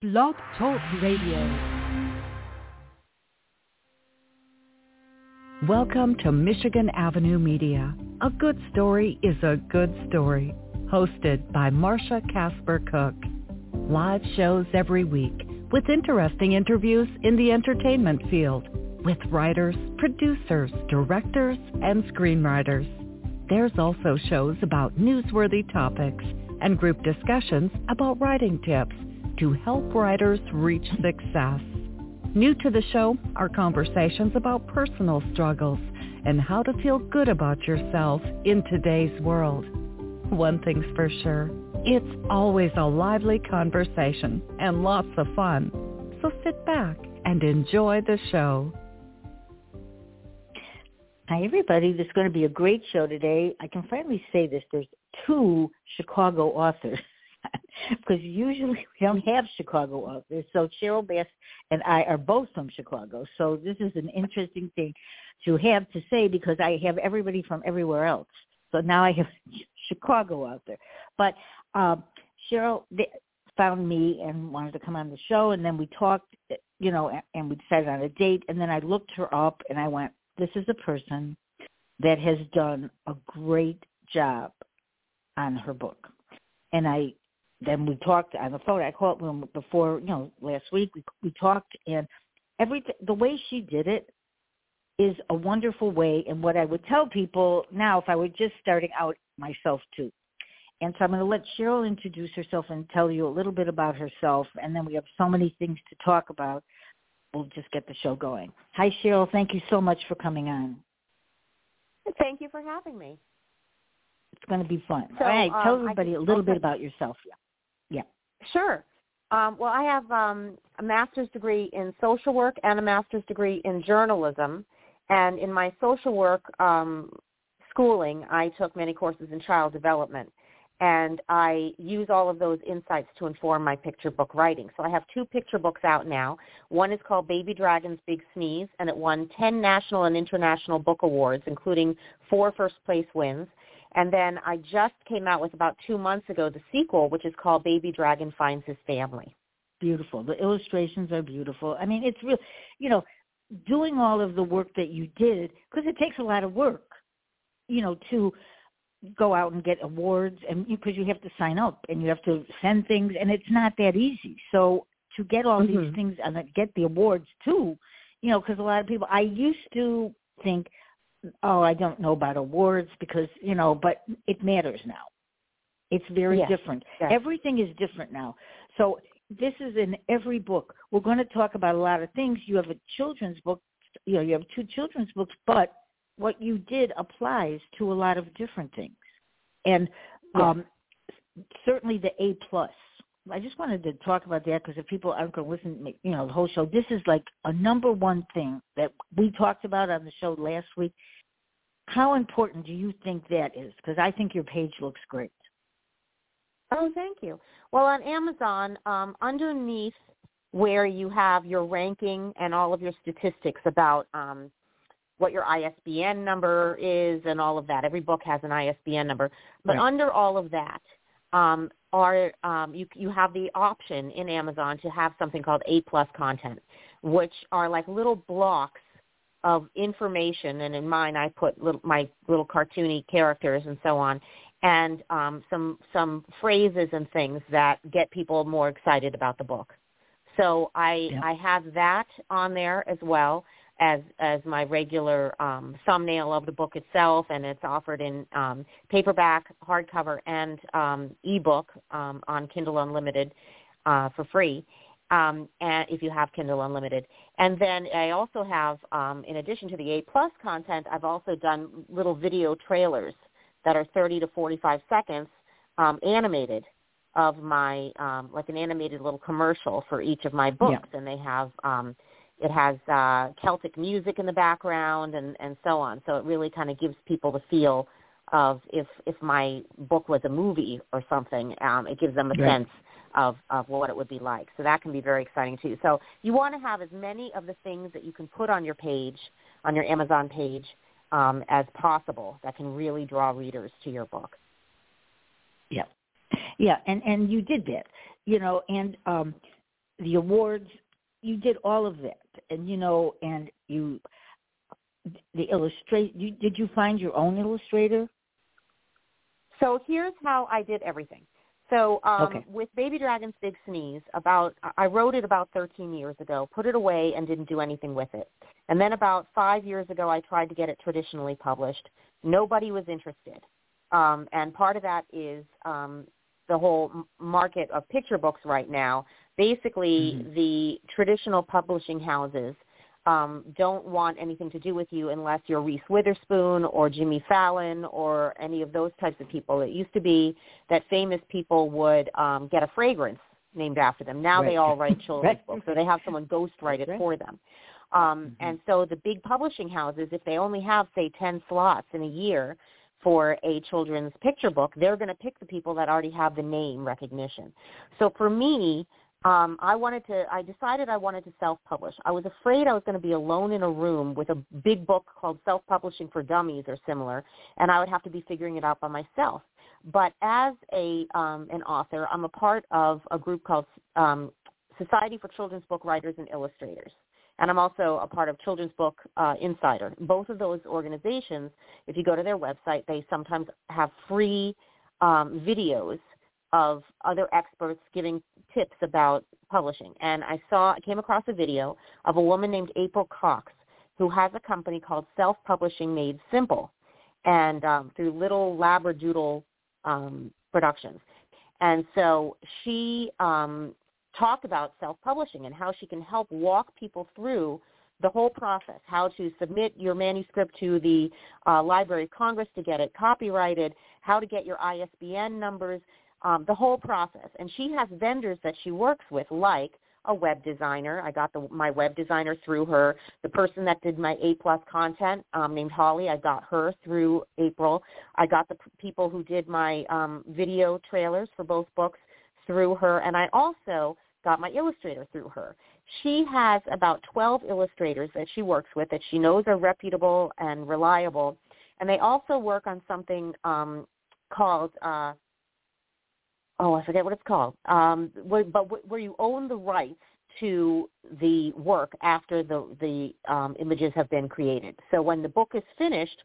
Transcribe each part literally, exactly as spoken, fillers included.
Blog Talk Radio. Welcome to Michigan Avenue Media. A good story is a good story. Hosted by Marsha Casper Cook. Live shows every week with interesting interviews in the entertainment field with writers, producers, directors, and screenwriters. There's also shows about newsworthy topics and group discussions about writing tips to help writers reach success. New to the show are conversations about personal struggles and how to feel good about yourself in today's world. One thing's for sure, it's always a lively conversation and lots of fun. So sit back and enjoy the show. Hi, everybody. This is going to be a great show today. I can finally say this. There's two Chicago authors because usually we don't have Chicago authors. So Cheryl Bass and I are both from Chicago. So this is an interesting thing to have to say because I have everybody from everywhere else. So now I have Chicago out there. But um, Cheryl found me and wanted to come on the show, and then we talked, you know, and we decided on a date. And then I looked her up, and I went, this is a person that has done a great job on her book. And I then we talked on the phone. I called them before, you know, last week. We, we talked, and every the way she did it is a wonderful way. And what I would tell people now, if I were just starting out myself too. And so I'm going to let Cheryl introduce herself and tell you a little bit about herself. And then we have so many things to talk about. We'll just get the show going. Hi, Cheryl. Thank you so much for coming on. Thank you for having me. It's going to be fun. So, All right. um, Tell everybody I, a little okay. bit about yourself. Yeah. Yeah. Sure. Um, well, I have um, a master's degree in social work and a master's degree in journalism. And in my social work um, schooling, I took many courses in child development. And I use all of those insights to inform my picture book writing. So I have two picture books out now. One is called Baby Dragon's Big Sneeze, and it won ten national and international book awards, including four first-place wins. And then I just came out with, about two months ago, the sequel, which is called Baby Dragon Finds His Family. Beautiful. The illustrations are beautiful. I mean, it's real, you know, doing all of the work that you did, because it takes a lot of work, you know, to go out and get awards, and because you, you have to sign up and you have to send things, and it's not that easy. So to get all mm-hmm. these things and get the awards too, you know, because a lot of people, I used to think, oh, I don't know about awards because, you know, but it matters now. It's very yes. different. Yes. Everything is different now. So this is in every book. We're going to talk about a lot of things. You have a children's book, you know, you have two children's books, but what you did applies to a lot of different things. And um, yes. certainly the A plus. I just wanted to talk about that because if people aren't going to listen to me, you know, the whole show, this is like a number one thing that we talked about on the show last week. How important do you think that is? Because I think your page looks great. Oh, thank you. Well, on Amazon, um, underneath where you have your ranking and all of your statistics about um, what your I S B N number is and all of that. Every book has an I S B N number. But right. under all of that um, are um, you, you have the option in Amazon to have something called A plus content, which are like little blocks of information. And in mine, I put little, my little cartoony characters and so on, and um, some some phrases and things that get people more excited about the book. So I yeah. I have that on there as well as as my regular um, thumbnail of the book itself, and it's offered in um, paperback, hardcover, and um, ebook um, on Kindle Unlimited uh, for free, um, and if you have Kindle Unlimited. And then I also have, um, in addition to the A plus content, I've also done little video trailers that are thirty to forty-five seconds, um, animated, of my um, like an animated little commercial for each of my books, yeah. and they have. Um, It has uh, Celtic music in the background and, and so on. So it really kind of gives people the feel of if, if my book was a movie or something, um, it gives them a right. sense of, of what it would be like. So that can be very exciting too. So you want to have as many of the things that you can put on your page, on your Amazon page, um, as possible that can really draw readers to your book. Yeah. Yeah, and, and you did that, you know, and um, the awards. You did all of that, and you know, and you the illustrate. You, did you find your own illustrator? So here's how I did everything. So um, okay. with Baby Dragon's Big Sneeze, about I wrote it about thirteen years ago, put it away, and didn't do anything with it. And then about five years ago, I tried to get it traditionally published. Nobody was interested. Um, and part of that is um, the whole market of picture books right now. Basically, mm-hmm. the traditional publishing houses um, don't want anything to do with you unless you're Reese Witherspoon or Jimmy Fallon or any of those types of people. It used to be that famous people would um, get a fragrance named after them. Now right. they all write children's right. books, so they have someone ghostwrite it right. for them. Um, mm-hmm. And so the big publishing houses, if they only have, say, ten slots in a year for a children's picture book, they're going to pick the people that already have the name recognition. So for me, um, I wanted to, I decided I wanted to self-publish. I was afraid I was going to be alone in a room with a big book called Self-Publishing for Dummies or similar, and I would have to be figuring it out by myself. But as a um, an author, I'm a part of a group called um, Society for Children's Book Writers and Illustrators. And I'm also a part of Children's Book uh, Insider. Both of those organizations, if you go to their website, they sometimes have free um, videos of other experts giving tips about publishing. And I saw, I came across a video of a woman named April Cox who has a company called Self-Publishing Made Simple, and um, through Little Labradoodle um, Productions. And so she um, talked about self-publishing and how she can help walk people through the whole process, how to submit your manuscript to the uh, Library of Congress to get it copyrighted, how to get your I S B N numbers, um, the whole process. And she has vendors that she works with, like a web designer. I got the, my web designer through her. The person that did my A-plus content um, named Holly, I got her through April. I got the p- people who did my um, video trailers for both books through her. And I also got my illustrator through her. She has about twelve illustrators that she works with that she knows are reputable and reliable. And they also work on something um, called, uh, oh, I forget what it's called, um, where, but where you own the rights to the work after the, the um, images have been created. So when the book is finished,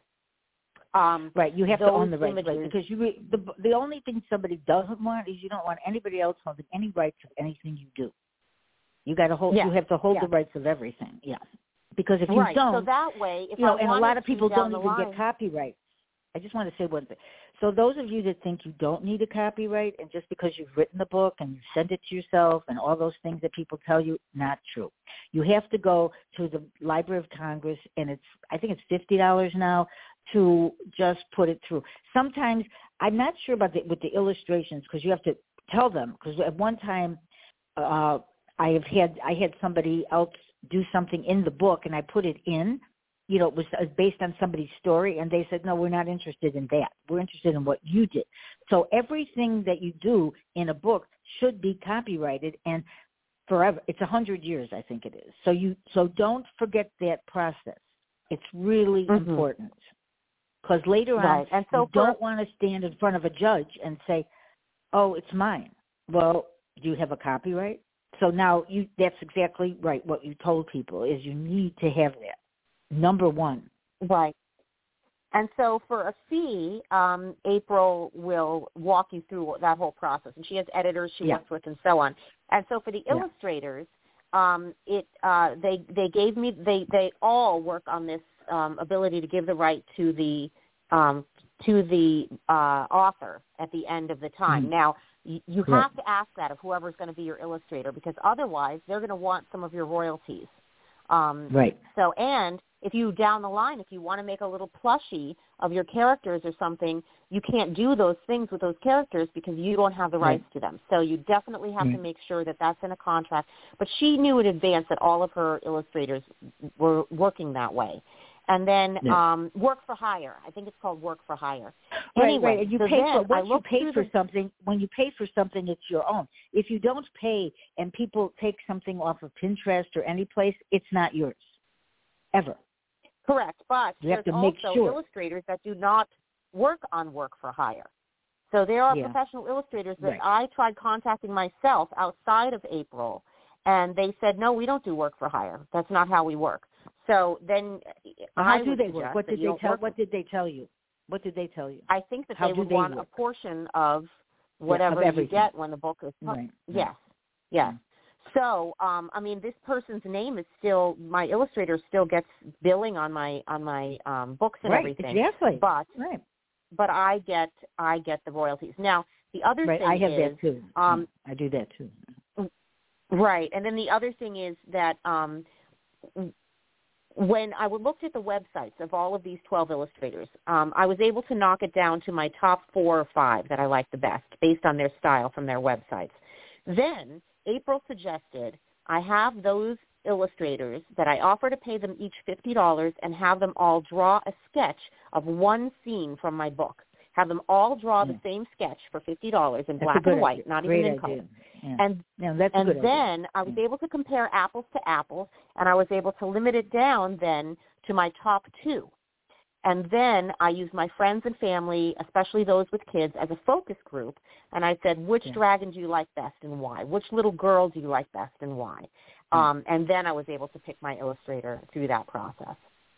Um, right, you have to own the rights, images, right? Because you re- the the only thing somebody doesn't want is you don't want anybody else holding any rights of anything you do. You got to hold. Yeah. You have to hold yeah. the rights of everything. Yeah, because if you right. don't, so that way, if you know, I and a lot of people don't even line, get copyright. I just want to say one thing. So those of you that think you don't need a copyright, and just because you've written the book and you send it to yourself and all those things that people tell you, not true. You have to go to the Library of Congress, and it's I think it's fifty dollars now to just put it through. Sometimes I'm not sure about the, with the illustrations because you have to tell them. Because at one time, uh, I have had I had somebody else do something in the book, and I put it in. You know, it was based on somebody's story, and they said, no, we're not interested in that. We're interested in what you did. So everything that you do in a book should be copyrighted and forever. It's a hundred years, I think it is. So you, so don't forget that process. It's really mm-hmm. important because later right. on, and so you for, don't want to stand in front of a judge and say, oh, it's mine. Well, do you have a copyright? So now you, that's exactly right. What you told people is you need to have that. Number one. Right. And so for a fee, um, April will walk you through that whole process. And she has editors she yeah. works with and so on. And so for the yeah. illustrators, um, it uh, they they gave me they, they all work on this um, ability to give the right to the um, to the uh, author at the end of the time. Mm-hmm. Now you, you right. have to ask that of whoever's going to be your illustrator because otherwise they're going to want some of your royalties. Um, right. So and if you down the line, if you want to make a little plushie of your characters or something, you can't do those things with those characters because you don't have the rights right. to them. So you definitely have right. to make sure that that's in a contract. But she knew in advance that all of her illustrators were working that way. And then yeah. um, work for hire. I think it's called work for hire. Right, anyway, right. And you so pay then for once I you pay for the, something. When you pay for something, it's your own. If you don't pay and people take something off of Pinterest or any place, it's not yours, ever. Correct, but you there's have to also make sure. illustrators that do not work on work for hire. So there are yeah. professional illustrators that right. I tried contacting myself outside of April, And they said, no, we don't do work for hire. That's not how we work. So then how I do would they work? What did they tell? Work. What did they tell you? What did they tell you? I think that how they would they want work? a portion of whatever yeah, of you get when the book is published. Right. Yes, yes. So, um, I mean, this person's name is still, my illustrator still gets billing on my on my um, books and right, everything. Exactly. But right. but I get I get the royalties. Now, the other right. thing I have is, that too. Um, I do that too. Right, and then the other thing is that um, when I looked at the websites of all of these twelve illustrators, um, I was able to knock it down to my top four or five that I like the best based on their style from their websites. Then April suggested I have those illustrators that I offer to pay them each fifty dollars and have them all draw a sketch of one scene from my book. Have them all draw yeah. the same sketch for fifty dollars in that's black and white, idea. not Great even in idea. color. Yeah. And, yeah, that's and a good then idea. I was yeah. able to compare apples to apples, and I was able to limit it down then to my top two. And then I used my friends and family, especially those with kids, as a focus group. And I said, which yeah. dragon do you like best and why? Which little girl do you like best and why? Mm-hmm. Um, and then I was able to pick my illustrator through that process.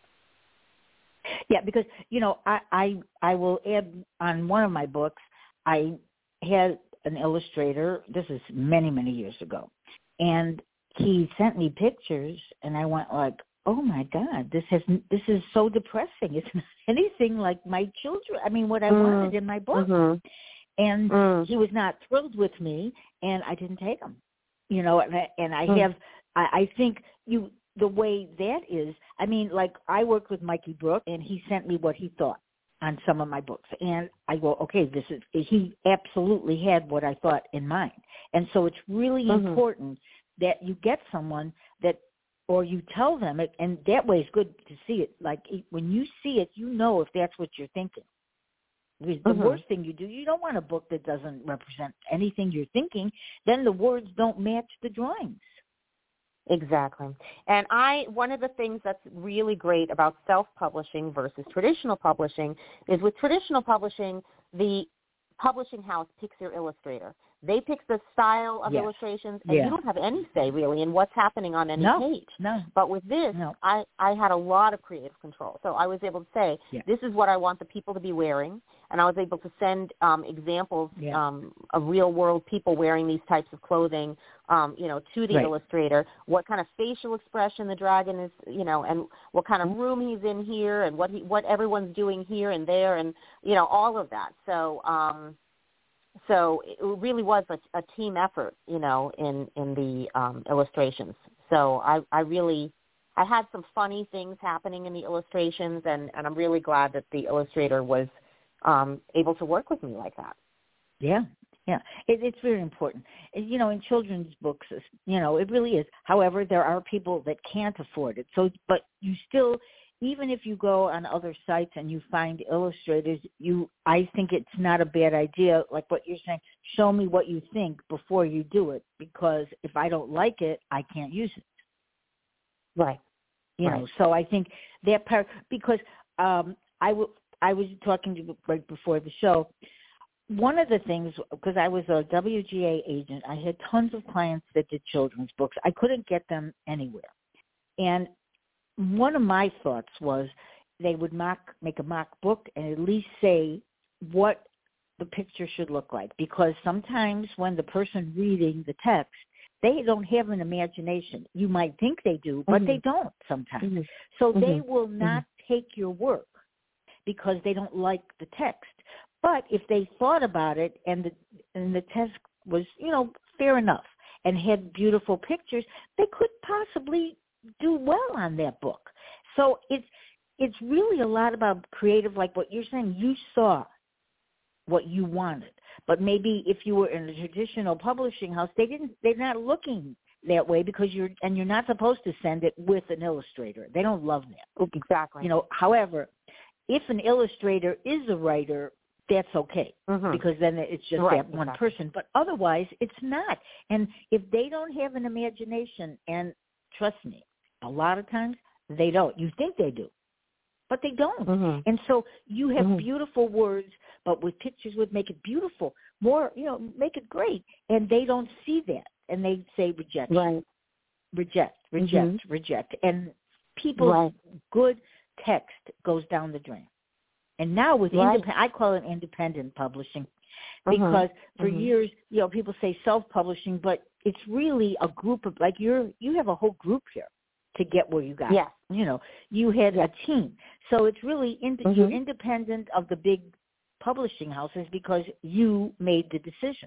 Yeah, because, you know, I, I, I will add on one of my books, I had an illustrator, this is many, many years ago, and he sent me pictures, and I went like, oh my God, this has this is so depressing. It's not anything like my children. I mean, what I mm. wanted in my book. Mm-hmm. And mm. he was not thrilled with me, and I didn't take him. You know, and I, and I mm. have, I, I think you the way that is. I mean, like I worked with Mikey Brooke, and he sent me what he thought on some of my books, and I go, okay, this is he absolutely had what I thought in mind, and so it's really mm-hmm. important that you get someone that. Or you tell them, it, and that way it's good to see it. Like when you see it, you know if that's what you're thinking. Because the mm-hmm. worst thing you do, you don't want a book that doesn't represent anything you're thinking. Then the words don't match the drawings. Exactly. And I, one of the things that's really great about self-publishing versus traditional publishing is with traditional publishing, the publishing house picks your illustrator. They pick the style of yes. illustrations, and yeah. you don't have any say, really, in what's happening on any no, page. No. But with this, no. I, I had a lot of creative control. So I was able to say, yeah. this is what I want the people to be wearing, and I was able to send um, examples yeah. um, of real-world people wearing these types of clothing, um, you know, to the right. illustrator, what kind of facial expression the dragon is, you know, and what kind of room he's in here, and what he, what everyone's doing here and there, and, you know, all of that. So, um, So it really was a, a team effort, you know, in, in the um, illustrations. So I, I really, I had some funny things happening in the illustrations, and, and I'm really glad that the illustrator was um, able to work with me like that. Yeah, yeah. It, it's very important. You know, in children's books, you know, it really is. However, there are people that can't afford it. So, but you still, even if you go on other sites and you find illustrators, you I think it's not a bad idea, like what you're saying, show me what you think before you do it, because if I don't like it, I can't use it. Right. You right. know, so I think that part, because um, I, w- I was talking to you right before the show, one of the things, because I was a W G A agent, I had tons of clients that did children's books. I couldn't get them anywhere. And one of my thoughts was they would mock, make a mock book and at least say what the picture should look like, because sometimes when the person reading the text, they don't have an imagination. You might think they do, but mm-hmm. they don't sometimes. Mm-hmm. So mm-hmm. they will not mm-hmm. take your work because they don't like the text. But if they thought about it and the, and the text was, you know, fair enough and had beautiful pictures, they could possibly do well on that book. So it's it's really a lot about creative, like what you're saying. You saw what you wanted, but maybe if you were in a traditional publishing house, they didn't. They're not looking that way because you're and you're not supposed to send it with an illustrator. They don't love that. Exactly. You know. However, if an illustrator is a writer, that's okay mm-hmm. because then it's just right, that one exactly. person. But otherwise, it's not. And if they don't have an imagination, and trust me, a lot of times they don't. You think they do, but they don't. Mm-hmm. And so you have mm-hmm. beautiful words, but with pictures would make it beautiful. More, you know, make it great. And they don't see that, and they say rejection. Right. reject, reject, mm-hmm. reject. And people's right. good text goes down the drain. And now with right. independent, I call it independent publishing because mm-hmm. for mm-hmm. years, you know, people say self-publishing, but it's really a group of, like you're, you have a whole group here to get where you got. Yes. You know, you had yes. a team. So it's really, ind- mm-hmm. you're independent of the big publishing houses because you made the decisions.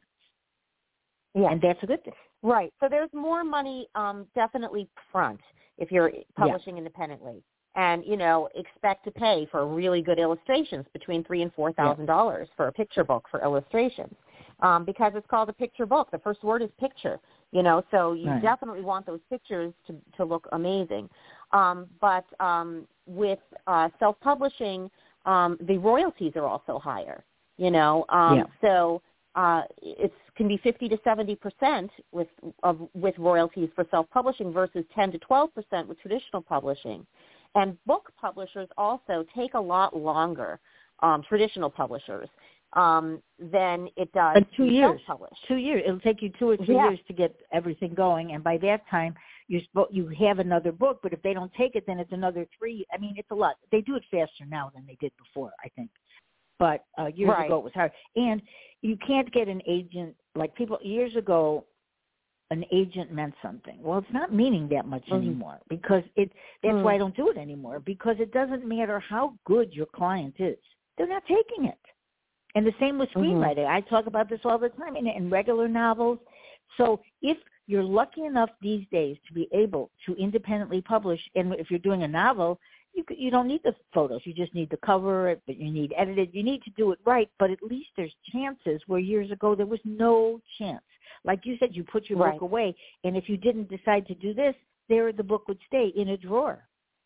Yeah. And that's a good thing. Right. So there's more money um, definitely front if you're publishing yeah. independently. And, you know, expect to pay for really good illustrations between three and four thousand dollars yeah. for a picture book for illustrations. Um, because it's called a picture book. The first word is picture, you know, so you right. definitely want those pictures to, to look amazing. Um, but um, with uh, self-publishing, um, the royalties are also higher, you know. Um, yeah. So uh, it can be fifty to seventy percent with, of, with royalties for self-publishing versus ten to twelve percent with traditional publishing. And book publishers also take a lot longer, um, traditional publishers, um, than it does but two to years. self-publish. Two years. It'll take you two or three yeah. years to get everything going, and by that time, you're spo- you have another book. But if they don't take it, then it's another three. I mean, it's a lot. They do it faster now than they did before, I think. But uh, years right. ago, it was hard. And you can't get an agent like people years ago. An agent meant something. Well, it's not meaning that much mm-hmm. anymore because it. That's mm-hmm. why I don't do it anymore because it doesn't matter how good your client is. They're not taking it. And the same with screenwriting. Mm-hmm. I talk about this all the time in, in regular novels. So if you're lucky enough these days to be able to independently publish, and if you're doing a novel, you you don't need the photos. You just need the cover, but you need edited. You need to do it right, but at least there's chances where years ago there was no chance. Like you said, you put your right. book away, and if you didn't decide to do this, there the book would stay in a drawer.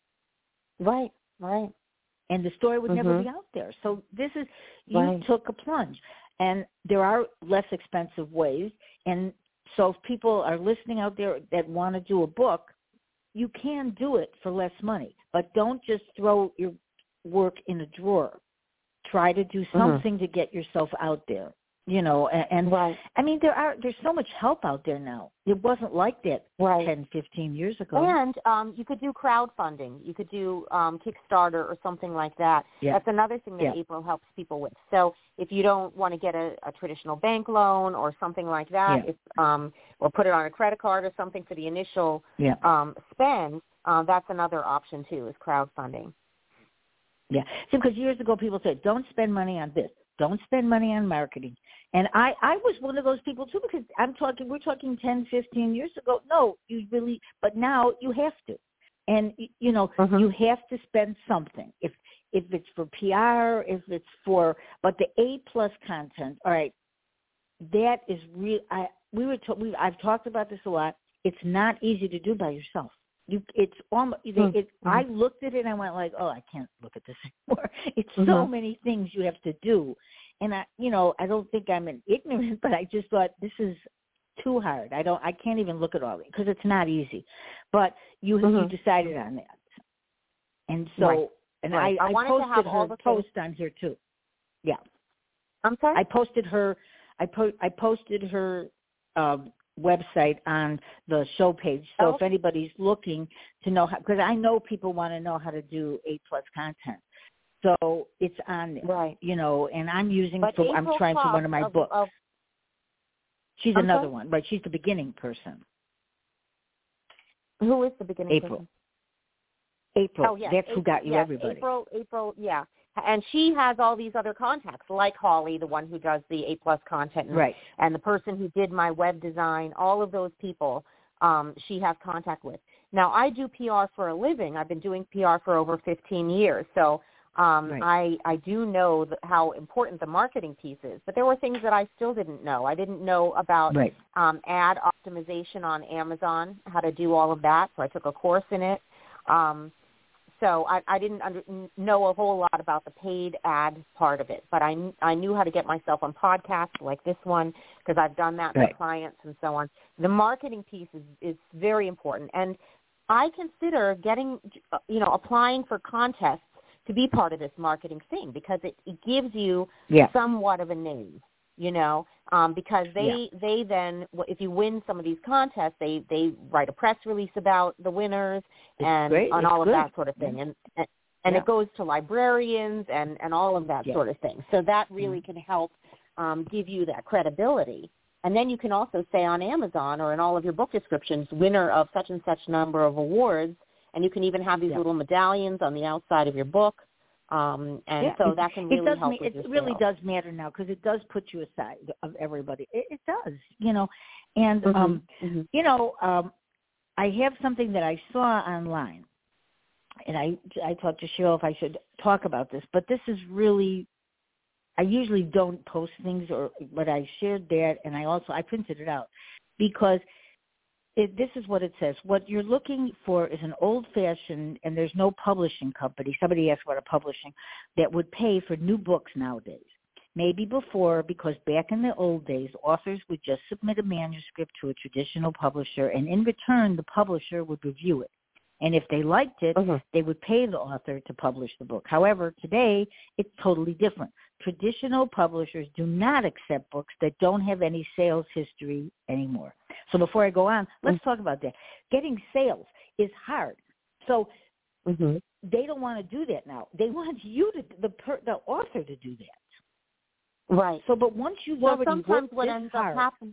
Right, right. And the story would mm-hmm. never be out there. So this is, you right. took a plunge. And there are less expensive ways. And so if people are listening out there that want to do a book, you can do it for less money. But don't just throw your work in a drawer. Try to do something mm-hmm. to get yourself out there. You know, and, and right. I mean, there are there's so much help out there now. It wasn't like that right. ten, fifteen years ago. And um, you could do crowdfunding. You could do um, Kickstarter or something like that. Yeah. That's another thing that yeah. April helps people with. So if you don't want to get a, a traditional bank loan or something like that, yeah. if, um, or put it on a credit card or something for the initial yeah. um, spend, uh, that's another option too, is crowdfunding. Yeah. So because years ago people said, don't spend money on this. Don't spend money on marketing. And I, I was one of those people too because I'm talking, we're talking ten, fifteen years ago. No, you really, but now you have to. And, you know, mm-hmm. you have to spend something. If if it's for P R, if it's for, but the A-plus content, all right, that is real. I, we were, to, we, I've talked about this a lot. It's not easy to do by yourself. You, it's almost, mm-hmm. it, I looked at it and I went like, oh, I can't look at this anymore. It's mm-hmm. so many things you have to do. And I, you know, I don't think I'm an ignorant, but I just thought this is too hard. I don't, I can't even look at all of it because it's not easy. But you, mm-hmm. you decided on that. And so, right. and right. I, I, I posted to have her all the post things. on here too. Yeah. I'm sorry? I posted her, I, po- I posted her, um, website on the show page. So oh. if anybody's looking to know how, because I know people want to know how to do A-plus content. So it's on there, right. you know, and I'm using, but for, April I'm trying for one of my of, books. Of, She's I'm another sorry? one, right? She's the beginning person. Who is the beginning April. person? April. Oh, yes. That's April, who got you yes. everybody. April, April, yeah. And she has all these other contacts, like Holly, the one who does the A-plus content, and, right. and the person who did my web design, all of those people um, she has contact with. Now, I do P R for a living. I've been doing P R for over fifteen years, so um, right. I, I do know the, how important the marketing piece is. But there were things that I still didn't know. I didn't know about right. um, ad optimization on Amazon, how to do all of that, so I took a course in it. Um, So I, I didn't under, know a whole lot about the paid ad part of it, but I, I knew how to get myself on podcasts like this one because I've done that right. for clients and so on. The marketing piece is, is very important, and I consider getting, you know, applying for contests to be part of this marketing thing because it, it gives you yeah. somewhat of a name. you know, um, because they yeah. they then, if you win some of these contests, they, they write a press release about the winners it's and great. on it's all good. of that sort of thing. Yeah. And, and and yeah. it goes to librarians and, and all of that yeah. sort of thing. So that really mm-hmm. can help um, give you that credibility. And then you can also say on Amazon or in all of your book descriptions, winner of such and such number of awards, and you can even have these yeah. little medallions on the outside of your book. Um, and yeah. so it, that can really it does help ma- with it your really sales. does matter now because it does put you aside of everybody. It, it does, you know. And, Mm-hmm. um, Mm-hmm. you know, um, I have something that I saw online. And I, I talked to Cheryl if I should talk about this, but this is really, I usually don't post things, or but I shared that, and I also, I printed it out, because it, this is what it says. What you're looking for is an old-fashioned, and there's no publishing company, somebody asked what a publishing, that would pay for new books nowadays. Maybe before, because back in the old days, authors would just submit a manuscript to a traditional publisher, and in return, the publisher would review it. And if they liked it, Mm-hmm. they would pay the author to publish the book. However, today, it's totally different. Traditional publishers do not accept books that don't have any sales history anymore. So before I go on, let's mm-hmm. talk about that. Getting sales is hard. So mm-hmm. they don't want to do that now. They want you, to the per, the author, to do that. Right. So, but once you've well, already sometimes worked what this ends hard, up happening,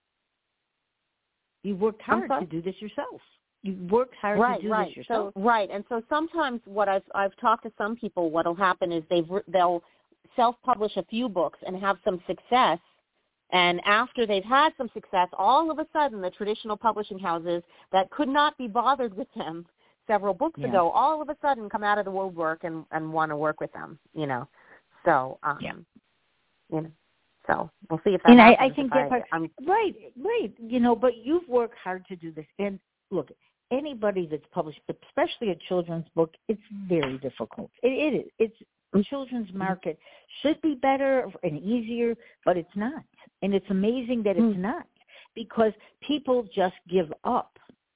you've worked hard to do this yourself. You've worked hard right, to do right. this yourself. So, right, and so sometimes what I've I've talked to some people, what'll happen is they've they'll self-publish a few books and have some success, and after they've had some success, all of a sudden the traditional publishing houses that could not be bothered with them several books yeah. ago, all of a sudden come out of the woodwork and, and want to work with them, you know. So, um, yeah. you know, so we'll see if that and happens. I, I think that part, I'm, right, right, you know, but you've worked hard to do this. And look, anybody that's published, especially a children's book, it's very difficult. It, it is. It's the children's market should be better and easier, but it's not. And it's amazing that it's mm. not, because people just give up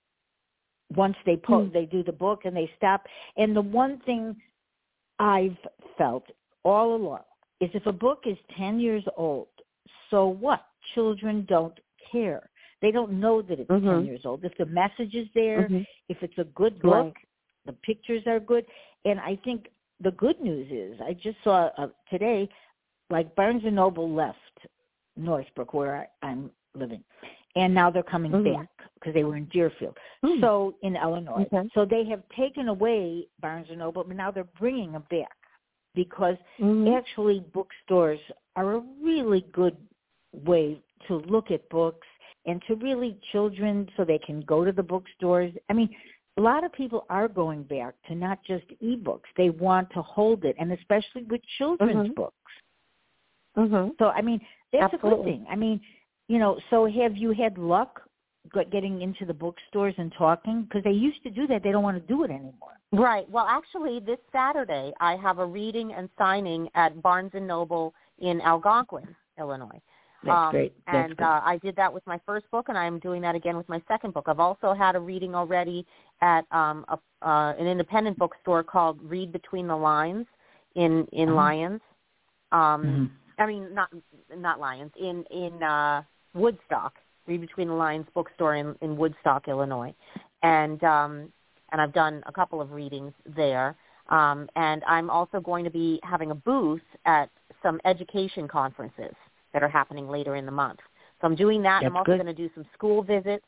once they po- mm. they do the book and they stop. And the one thing I've felt all along is if a book is ten years old, so what? Children don't care. They don't know that it's mm-hmm. ten years old. If the message is there, mm-hmm. if it's a good book, right. the pictures are good. And I think the good news is, I just saw uh, today, like Barnes and Noble left Northbrook, where I, I'm living, and now they're coming mm-hmm. back because they were in Deerfield. Mm-hmm. So in Illinois. Okay. So they have taken away Barnes and Noble, but now they're bringing them back, because mm-hmm. actually bookstores are a really good way to look at books, and to really children, so they can go to the bookstores. I mean, a lot of people are going back to not just ebooks. They want to hold it, and especially with children's mm-hmm. books. Mm-hmm. So, I mean, that's Absolutely. a good thing. I mean, you know, so have you had luck getting into the bookstores and talking? Because they used to do that. They don't want to do it anymore. Right. Well, actually, this Saturday, I have a reading and signing at Barnes and Noble in Algonquin, Illinois. That's um, great. That's and good. Uh, I did that with my first book, and I'm doing that again with my second book. I've also had a reading already at um, a, uh, an independent bookstore called Read Between the Lines in in uh-huh. Lyons. Um, mm-hmm. I mean, not not Lyons, in in uh, Woodstock. Read Between the Lines bookstore in, in Woodstock, Illinois, and um, and I've done a couple of readings there. Um, and I'm also going to be having a booth at some education conferences that are happening later in the month. So I'm doing that. That's I'm also good. going to do some school visits.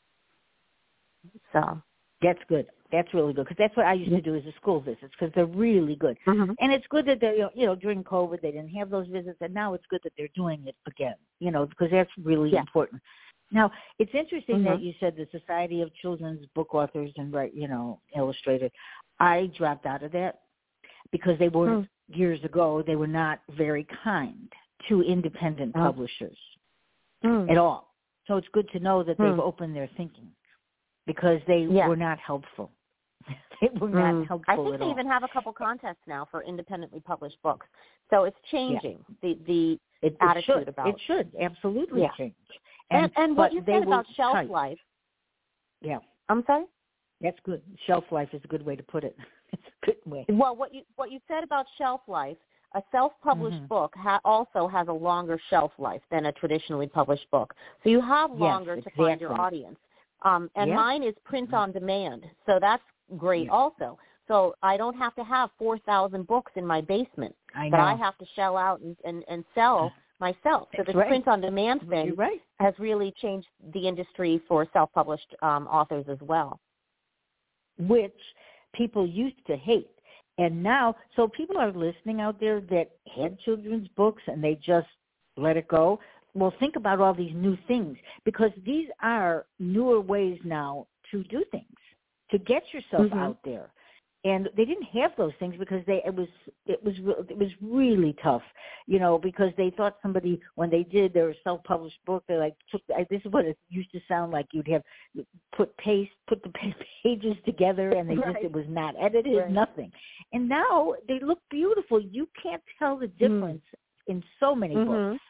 So that's good. That's really good, because that's what I used to do as a school visits, because they're really good. Mm-hmm. And it's good that they, you know, during COVID they didn't have those visits, and now it's good that they're doing it again. You know, because that's really yeah. important. Now, it's interesting mm-hmm. that you said the Society of Children's Book Authors and Write, you know, Illustrated. I dropped out of that because they weren't mm. years ago. They were not very kind to independent oh. publishers mm. at all. So it's good to know that they've mm. opened their thinking, because they yeah. were not helpful. They were not mm. helpful I think at they all. even have a couple contests now for independently published books. So it's changing yeah. the the it, it attitude should. about it. should absolutely yeah. change. And, and, and what you said about shelf tight. life. Yeah. I'm sorry? That's good. Shelf life is a good way to put it. It's a good way. Well, what you what you said about shelf life a self-published mm-hmm. book ha- also has a longer shelf life than a traditionally published book. So you have longer yes, to exactly. find your audience. Um, and yeah. mine is print on demand, so that's great yeah. also. So I don't have to have four thousand books in my basement I that know. I have to shell out and, and, and sell myself. So That's this right. print on demand thing You're right. has really changed the industry for self-published um, authors as well. Which people used to hate. And now, so people are listening out there that had children's books and they just let it go. Well, think about all these new things, because these are newer ways now to do things, to get yourself mm-hmm. out there. And they didn't have those things because they it was it was it was really tough, you know, because they thought somebody, when they did their self-published book, they like took this is what it used to sound like. You'd have put paste put the pages together, and they right. just it was not edited, right. nothing. And now they look beautiful. You can't tell the difference mm. in so many mm-hmm. books.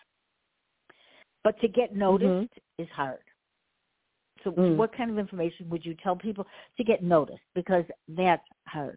But to get noticed mm-hmm. is hard. So mm. what kind of information would you tell people to get noticed? Because that's hard.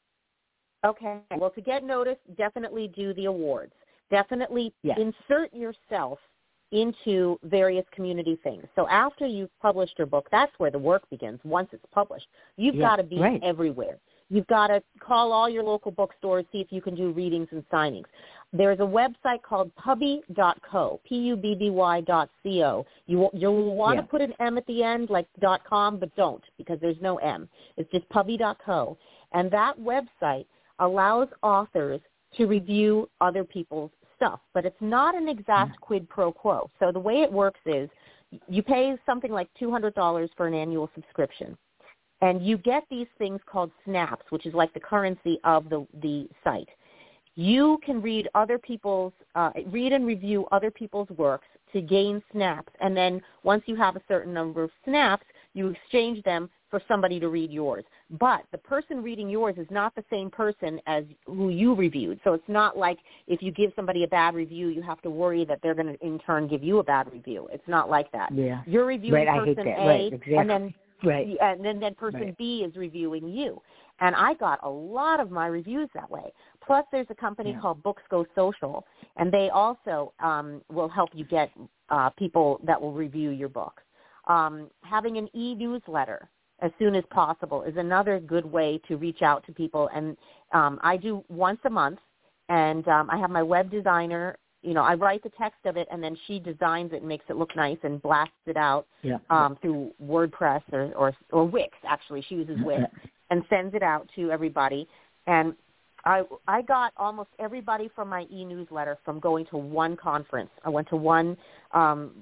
Okay. Well, to get noticed, definitely do the awards. Definitely yes. insert yourself into various community things. So after you've published your book, that's where the work begins. Once it's published, you've yeah, got to be right. everywhere. You've got to call all your local bookstores, see if you can do readings and signings. There's a website called pubby dot co, P U B B Y dot C O. You, you'll want yeah. to put an M at the end, like .com, but don't, because there's no M. It's just pubby dot co. And that website allows authors to review other people's stuff, but it's not an exact mm. quid pro quo. So the way it works is you pay something like two hundred dollars for an annual subscription. And you get these things called snaps, which is like the currency of the, the site. You can read other people's, uh, read and review other people's works to gain snaps. And then once you have a certain number of snaps, you exchange them for somebody to read yours. But the person reading yours is not the same person as who you reviewed. So it's not like if you give somebody a bad review, you have to worry that they're going to in turn give you a bad review. It's not like that. Yeah. You're reviewing right, person A, right, exactly. and then Right. and then that person right. B is reviewing you. And I got a lot of my reviews that way. Plus, there's a company yeah. called Books Go Social, and they also um, will help you get uh, people that will review your book. Um, having an e-newsletter as soon as possible is another good way to reach out to people. And um, I do once a month, and um, I have my web designer. You know, I write the text of it, and then she designs it and makes it look nice and blasts it out yeah. um, through WordPress or, or or Wix. Actually, she uses Wix and sends it out to everybody. And I I got almost everybody from my e-newsletter from going to one conference. I went to one um,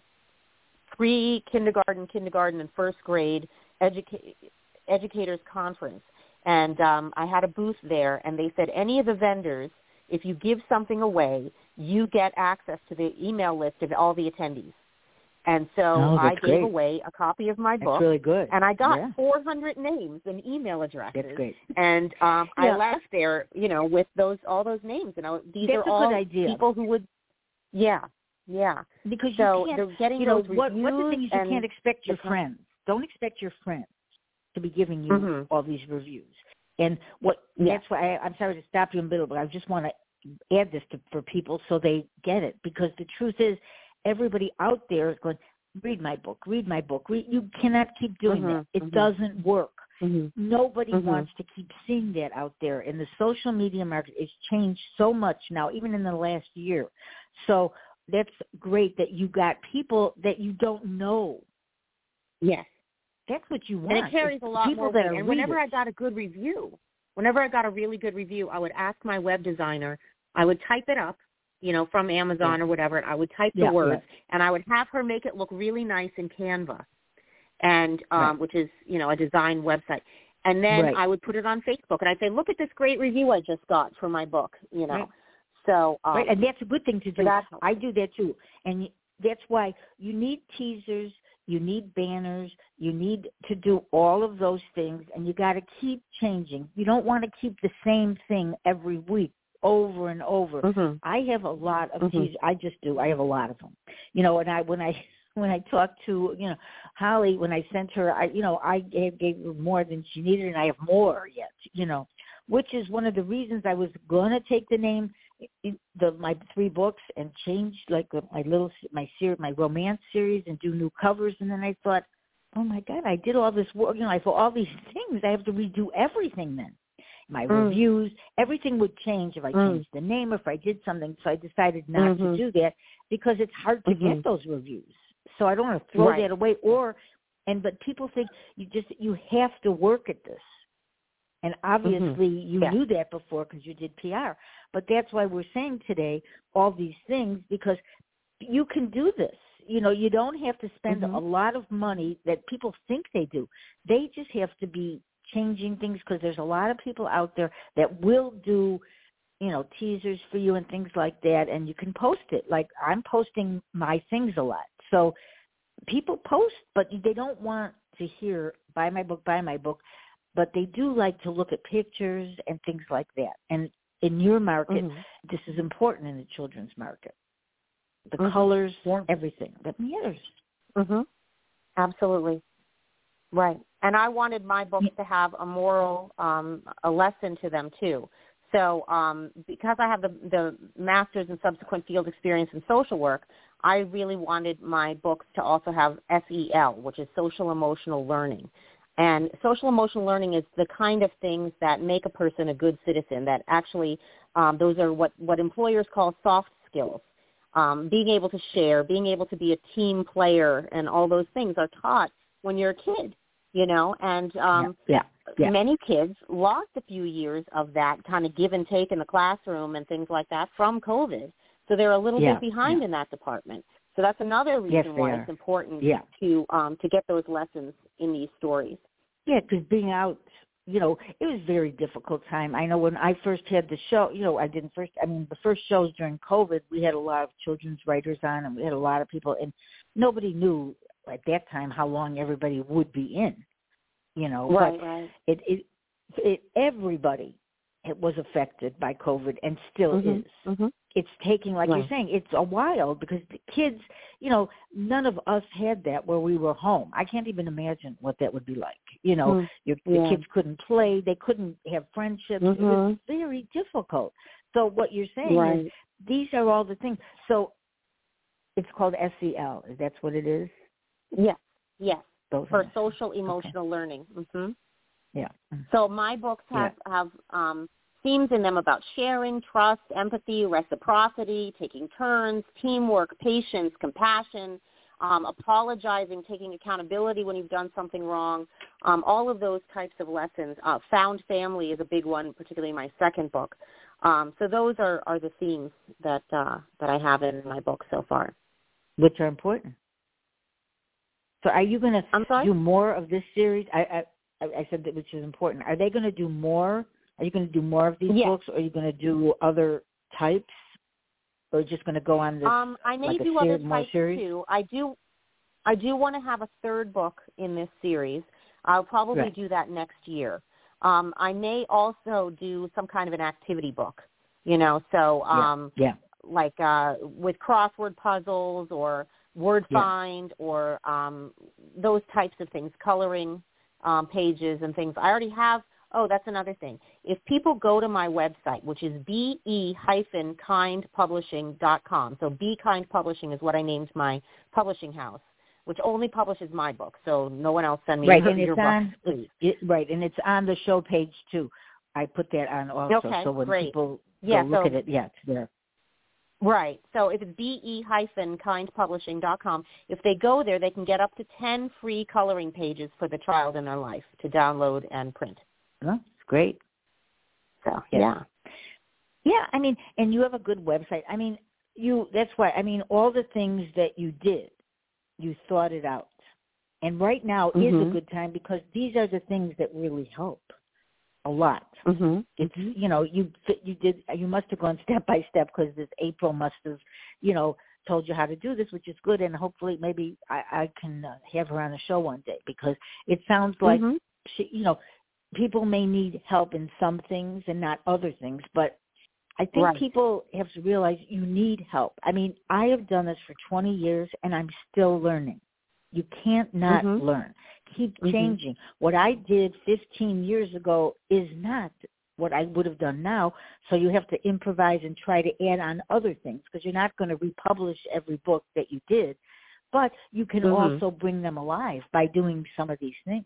pre-kindergarten, kindergarten, and first grade educa- educators conference, and um, I had a booth there. And they said any of the vendors, if you give something away, you get access to the email list of all the attendees. And so oh, I gave great. away a copy of my book. That's really good. And I got yeah. four hundred names and email addresses. That's great. And um, yeah. I left there, you know, with those all those names. You know, these That's are a all good idea. people who would, yeah, yeah. Because so you can't, they're getting you know, those what, reviews. what the thing is, you and can't expect your the, friends. Don't expect your friends to be giving you mm-hmm. all these reviews. And what yeah. that's why I, I'm sorry to stop you in the middle, but I just want to add this to, for people so they get it. Because the truth is, everybody out there is going, read my book, read my book. Read, you cannot keep doing mm-hmm. that. It mm-hmm. doesn't work. Mm-hmm. Nobody mm-hmm. wants to keep seeing that out there. And the social media market has changed so much now, even in the last year. So that's great that you got people that you don't know. Yes. That's what you want. And it carries a lot people more that weight. are And whenever readers. I got a good review, whenever I got a really good review, I would ask my web designer, I would type it up, you know, from Amazon yeah. or whatever, and I would type the yeah, words, yeah. and I would have her make it look really nice in Canva, and um, right. which is, you know, a design website. And then right. I would put it on Facebook, and I'd say, look at this great review I just got for my book, you know. Right. So um, right. And that's a good thing to do. That I do that too. And that's why you need teasers, you need banners, you need to do all of those things, and you got to keep changing. You don't want to keep the same thing every week, over and over. mm-hmm. I have a lot of mm-hmm. teasers. I just do. I have a lot of them. You know, and I when I when I talked to, you know, Holly, when I sent her, I you know, I gave, gave her more than she needed, and I have more yet, you know, which is one of the reasons I was going to take the name the my three books and change like my little my series, my romance series, and do new covers. And then I thought, oh my God, I did all this work. You know, I thought all these things. I have to redo everything then. My mm. reviews, everything would change if I mm. changed the name, if I did something. So I decided not mm-hmm. to do that because it's hard to mm-hmm. get those reviews. So I don't want to throw right. that away. Or, and but people think you just you have to work at this. And obviously mm-hmm. you yeah. knew that before because you did P R. But that's why we're saying today all these things, because you can do this. You know, you don't have to spend mm-hmm. a lot of money that people think they do. They just have to be changing things, because there's a lot of people out there that will do, you know, teasers for you and things like that, and you can post it. Like I'm posting my things a lot. So people post, but they don't want to hear, buy my book, buy my book. But they do like to look at pictures and things like that. And in your market, mm-hmm. this is important in the children's market. The mm-hmm. colors, yeah. everything that matters. Mm-hmm. Absolutely. Right. And I wanted my books yeah. to have a moral, um, a lesson to them too. So um, because I have the, the master's and subsequent field experience in social work, I really wanted my books to also have S E L, which is social emotional learning. And social emotional learning is the kind of things that make a person a good citizen, that actually um, those are what, what employers call soft skills. Um, being able to share, being able to be a team player, and all those things are taught when you're a kid, you know. And um, yeah. Yeah. Yeah. many kids lost a few years of that kind of give and take in the classroom and things like that from COVID. So they're a little yeah. bit behind yeah. in that department. So that's another reason yes, why are. it's important yeah. to um, to get those lessons in these stories. Yeah, because being out, you know, it was a very difficult time. I know when I first had the show, you know, I didn't first, I mean, the first shows during COVID, we had a lot of children's writers on, and we had a lot of people, and nobody knew at that time how long everybody would be in, you know. Right, but right. It, it, it, everybody was affected by COVID and still mm-hmm, is. Mm-hmm. It's taking, like right. you're saying, it's a while, because the kids, you know, none of us had that where we were home. I can't even imagine what that would be like. You know, mm, your, yeah. the kids couldn't play. They couldn't have friendships. Mm-hmm. It was very difficult. So what you're saying right. is these are all the things. So it's called S E L. That's what it is? Yes, yes, Those for social emotional okay. learning. Mm-hmm. Yeah. So my books have, yeah. have um, themes in them about sharing, trust, empathy, reciprocity, taking turns, teamwork, patience, compassion, um, apologizing, taking accountability when you've done something wrong, um, all of those types of lessons. Uh, found family is a big one, particularly in my second book. Um, so those are, are the themes that uh, that I have in my book so far. Which are important. So are you going to do more of this series? I, I, I said that, which is important. Are they going to do more? Are you going to do more of these yes. books, or are you going to do other types, or just going to go on this? Um, I may like do a other ser- more types series? too. I do. I do want to have a third book in this series. I'll probably right. do that next year. Um, I may also do some kind of an activity book. You know, so um, yeah. yeah. like uh, with crossword puzzles or word yeah. find or um, those types of things, coloring um, pages and things. I already have. Oh, that's another thing. If people go to my website, which is be dash kind publishing dot com, so Be Kind Publishing is what I named my publishing house, which only publishes my book, so no one else send me right, your, and it's your on, books, please. It, right, and it's on the show page, too. I put that on also, okay, so when great. people yeah, go look so, at it, yeah, it's there. Right. So if it's be dash kind publishing dot com, if they go there, they can get up to ten free coloring pages for the child in their life to download and print. Well, it's great. So, yeah. yeah. Yeah, I mean, and you have a good website. I mean, you. that's why, I mean, all the things that you did, you thought it out. And right now mm-hmm. is a good time, because these are the things that really help a lot. Mm-hmm. It's, you know, you you did, you must have gone step by step, because this April must have, you know, told you how to do this, which is good. And hopefully maybe I, I can uh, have her on the show one day, because it sounds like, mm-hmm. she, you know, people may need help in some things and not other things, but I think right. people have to realize you need help. I mean, I have done this for twenty years, and I'm still learning. You can't not mm-hmm. learn. Keep mm-hmm. changing. What I did fifteen years ago is not what I would have done now. So you have to improvise and try to add on other things because you're not going to republish every book that you did, but you can mm-hmm. also bring them alive by doing some of these things.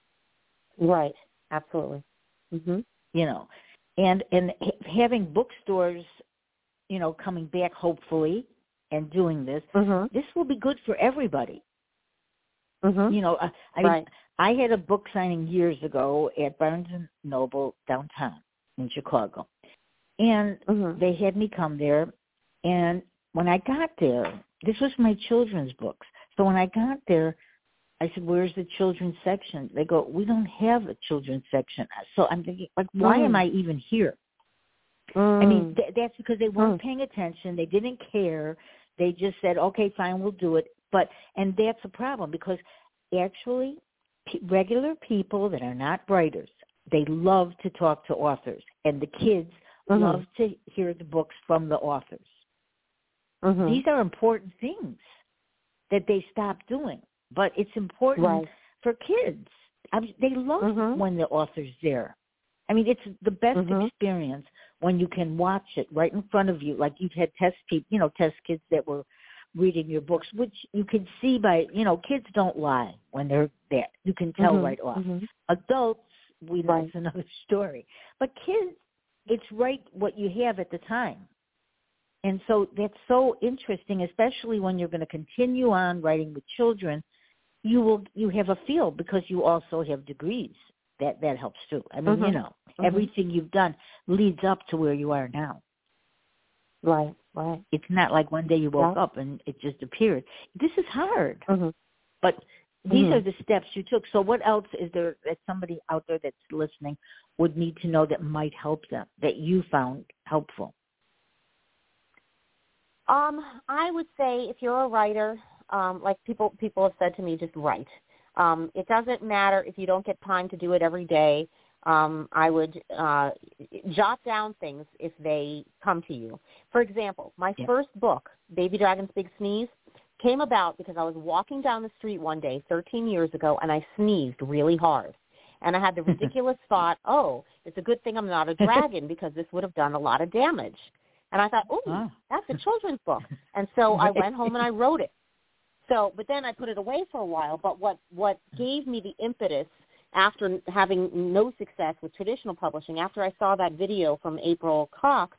Right. Absolutely. Mm-hmm. You know, and, and having bookstores, you know, coming back hopefully and doing this, mm-hmm. this will be good for everybody. Mm-hmm. You know, I, I, right. I had a book signing years ago at Barnes and Noble downtown in Chicago, and mm-hmm. they had me come there. And when I got there, this was my children's books. So when I got there, I said, "Where's the children's section?" They go, "We don't have a children's section." So I'm thinking, like, why mm. am I even here? Mm. I mean, th- that's because they weren't mm. paying attention. They didn't care. They just said, "Okay, fine, we'll do it." But and that's a problem because actually, p- regular people that are not writers, they love to talk to authors, and the kids mm-hmm. love to hear the books from the authors. Mm-hmm. These are important things that they stopped doing, but it's important right. for kids. I mean, they love mm-hmm. when the author's there. I mean, it's the best mm-hmm. experience when you can watch it right in front of you, like you've had test people, you know, test kids that were reading your books, which you can see by, you know, kids don't lie when they're there. You can tell mm-hmm. right off. Mm-hmm. Adults, we know right. it's another story. But kids, it's right what you have at the time. And so that's so interesting, especially when you're going to continue on writing with children. You will you have a feel because you also have degrees. That that helps too. I mean, mm-hmm. you know, mm-hmm. everything you've done leads up to where you are now. Right, right. It's not like one day you woke yeah. up and it just appeared. This is hard. Mm-hmm. But these mm-hmm. are the steps you took. So what else is there that somebody out there that's listening would need to know that might help them, that you found helpful? Um, I would say if you're a writer, um, like people people have said to me, just write. Um, it doesn't matter if you don't get time to do it every day. Um, I would uh, jot down things if they come to you. For example, my yeah. first book, Baby Dragon's Big Sneeze, came about because I was walking down the street one day thirteen years ago, and I sneezed really hard. And I had the ridiculous thought, oh, it's a good thing I'm not a dragon because this would have done a lot of damage. And I thought, oh, ah. that's a children's book. And so I went home and I wrote it. So, but then I put it away for a while. But what, what gave me the impetus after having no success with traditional publishing, after I saw that video from April Cox,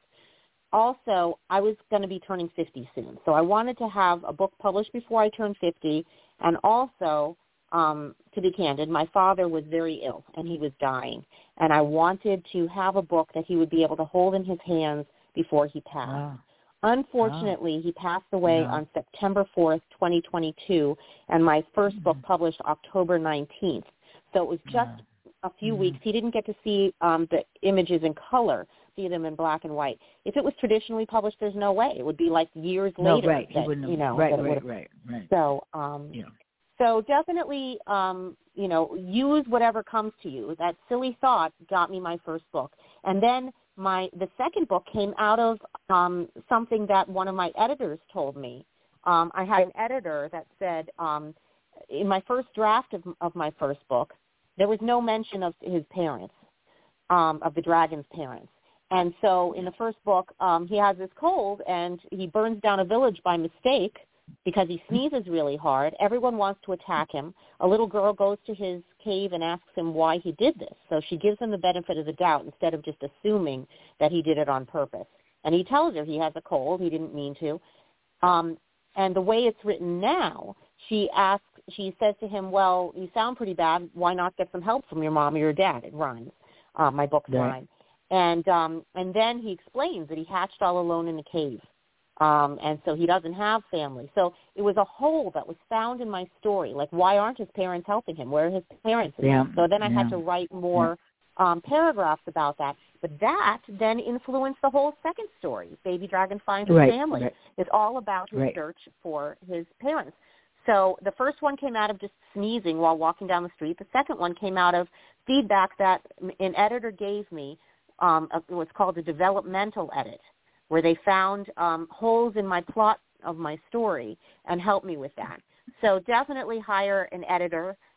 also I was going to be turning fifty soon. So I wanted to have a book published before I turned fifty. And also, um, to be candid, my father was very ill and he was dying. And I wanted to have a book that he would be able to hold in his hands before he passed. Wow. Unfortunately, wow. he passed away yeah. on September fourth, twenty twenty-two, and my first mm-hmm. book published October nineteenth. So it was just yeah. a few mm-hmm. weeks. He didn't get to see um, the images in color, see them in black and white. If it was traditionally published, there's no way. It would be like years no, later. Right. That, he wouldn't have, you know, right, that right, right, right. So, um, yeah. so definitely, um, you know, use whatever comes to you. That silly thought got me my first book. And then my the second book came out of um, something that one of my editors told me. Um, I had an editor that said um, in my first draft of, of my first book, there was no mention of his parents, um, of the dragon's parents. And so in the first book, um, he has this cold and he burns down a village by mistake because he sneezes really hard. Everyone wants to attack him. A little girl goes to his cave and asks him why he did this. So she gives him the benefit of the doubt instead of just assuming that he did it on purpose. And he tells her he has a cold. He didn't mean to. Um, and the way it's written now, she asks, she says to him, well, you sound pretty bad. Why not get some help from your mom or your dad? It rhymes. Uh, my book's right. rhyme. And, um, and then he explains that he hatched all alone in the cave. Um, and so he doesn't have family. So it was a hole that was found in my story. Like, why aren't his parents helping him? Where are his parents? Yeah. So then I yeah. had to write more yeah. um, paragraphs about that. But that then influenced the whole second story. Baby Dragon Finds His right. Family. Right. It's all about his right. search for his parents. So the first one came out of just sneezing while walking down the street. The second one came out of feedback that an editor gave me. Um, it was called a developmental edit, where they found um, holes in my plot of my story and helped me with that. So definitely hire an editor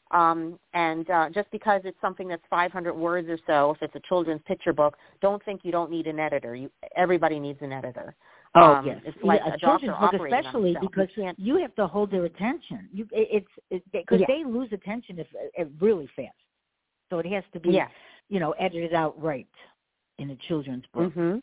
Um, and uh, just because it's something that's five hundred words or so, if it's a children's picture book, don't think you don't need an editor. You, everybody needs an editor. Oh, um, yes. It's like yeah, a, a children's doctor book, operating especially on himself. because you, can't, you have to hold their attention. You, it, it's because yeah. they lose attention if, if really fast. So it has to be, yeah. you know, edited out right in a children's book. Mm-hmm.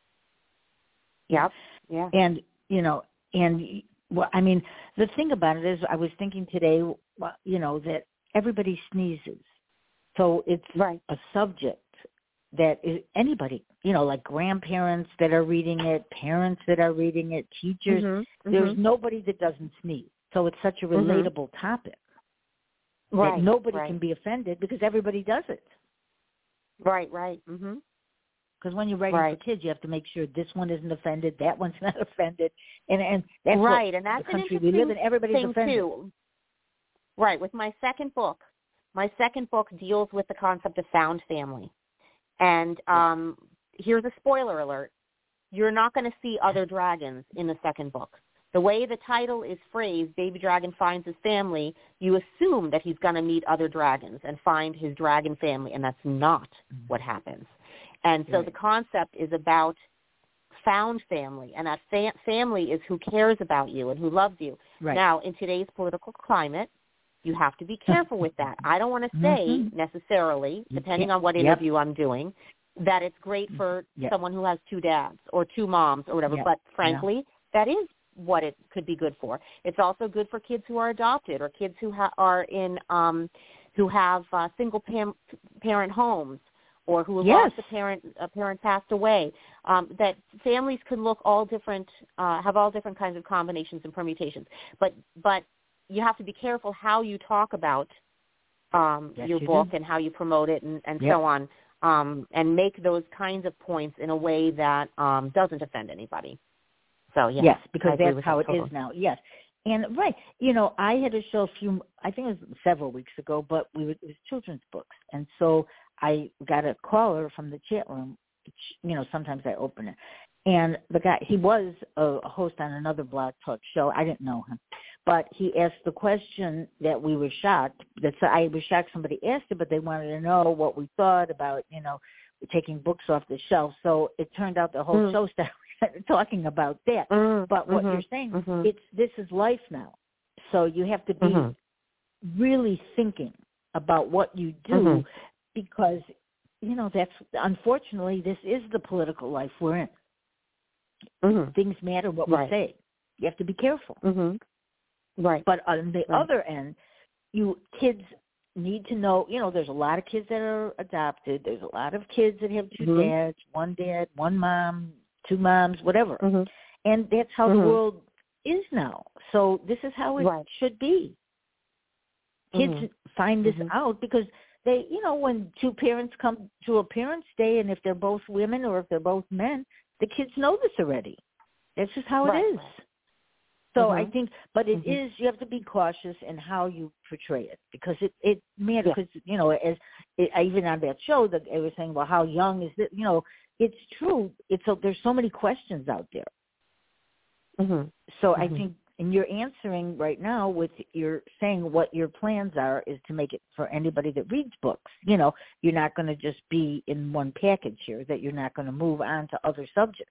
Yep. Yeah. And, you know, and, well, I mean, the thing about it is I was thinking today, you know, that everybody sneezes. So it's right. a subject that is anybody, you know, like grandparents that are reading it, parents that are reading it, teachers. Mm-hmm. There's Mm-hmm. nobody that doesn't sneeze. So it's such a relatable mm-hmm. topic right. that nobody right. can be offended because everybody does it. Right, right. Mm-hmm. Because when you're writing right. for kids, you have to make sure this one isn't offended, that one's not offended, and and that's right, what and that's the country an we live in. Everybody's thing offended. Too. Right. With my second book, my second book deals with the concept of found family, and um, here's a spoiler alert: you're not going to see other dragons in the second book. The way the title is phrased, Baby Dragon Finds His Family, you assume that he's going to meet other dragons and find his dragon family, and that's not mm-hmm. what happens. And so right. the concept is about found family, and that fa- family is who cares about you and who loves you. Right. Now, in today's political climate, you have to be careful with that. I don't want to say mm-hmm. necessarily, depending on what yep. interview I'm doing, that it's great for yep. someone who has two dads or two moms or whatever, yep. but frankly, yeah. that is what it could be good for. It's also good for kids who are adopted or kids who ha- are in um, who have uh, single pam- parent homes, or who have yes. lost a parent, a parent passed away. Um, that families can look all different, uh, have all different kinds of combinations and permutations. But but you have to be careful how you talk about um, yes, your you book do. and how you promote it and, and yep. so on, um, and make those kinds of points in a way that um, doesn't offend anybody. So yes, yes, because I agree that's with how that it totally. is now. Yes, and right, you know, I had a show a few, I think it was several weeks ago, but we were, it was children's books, and so I got a caller from the chat room. Which, you know, sometimes I open it, and the guy, he was a host on another Blog Talk show. I didn't know him, but he asked the question that we were shocked. That I was shocked somebody asked it, but they wanted to know what we thought about, you know, taking books off the shelf. So it turned out the whole mm. show started talking about that. Mm. But what mm-hmm. you're saying, mm-hmm. it's this is life now. So you have to be mm-hmm. really thinking about what you do mm-hmm. because, you know, that's unfortunately this is the political life we're in. Mm-hmm. Things matter what right. we say. You have to be careful. Mm-hmm. Right. But on the right. other end, you kids need to know, you know, there's a lot of kids that are adopted. There's a lot of kids that have two mm-hmm. dads, one dad, one mom, two moms, whatever. Mm-hmm. And that's how mm-hmm. the world is now. So this is how it right. should be. Kids mm-hmm. find this mm-hmm. out because they, you know, when two parents come to a parents' day, and if they're both women or if they're both men, the kids know this already. That's just how right. it is. So mm-hmm. I think, but it mm-hmm. is, you have to be cautious in how you portray it because it, it matters. Because, yeah. you know, as it, even on that show, that they were saying, well, how young is it? You know, it's true. It's a, there's so many questions out there. Mm-hmm. So mm-hmm. I think, and you're answering right now with you're saying what your plans are is to make it for anybody that reads books. You know, you're not going to just be in one package here, that you're not going to move on to other subjects.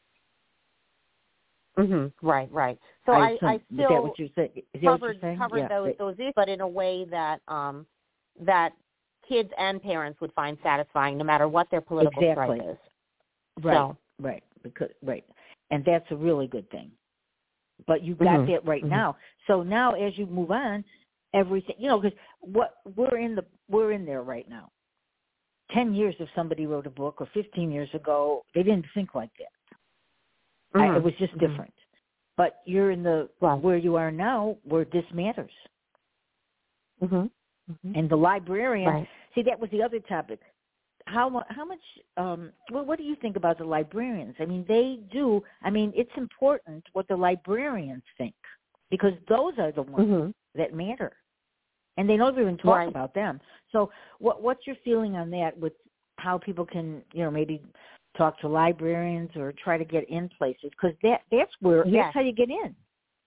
Mm-hmm. Right, right. So I, I, assume, I still is that what you're saying? Is that covered, what you're saying? covered yeah, those, that, those issues, but in a way that um, that kids and parents would find satisfying no matter what their political exactly. stripe is. Right, so. right, because, right. And that's a really good thing. But you got mm-hmm. that right mm-hmm. now. So now, as you move on, everything you know, because what we're in the we're in there right now. Ten years if somebody wrote a book, or fifteen years ago, they didn't think like that. Mm-hmm. I, it was just mm-hmm. different. But you're in the right. where you are now, where this matters. Mm-hmm. Mm-hmm. And the librarian. Right. See, that was the other topic. How how much? Um, well, what do you think about the librarians? I mean, they do. I mean, it's important what the librarians think because those are the ones mm-hmm. that matter, and they don't even talk right. about them. So, what what's your feeling on that? With how people can, you know, maybe talk to librarians or try to get in places because that that's where yes. that's how you get in.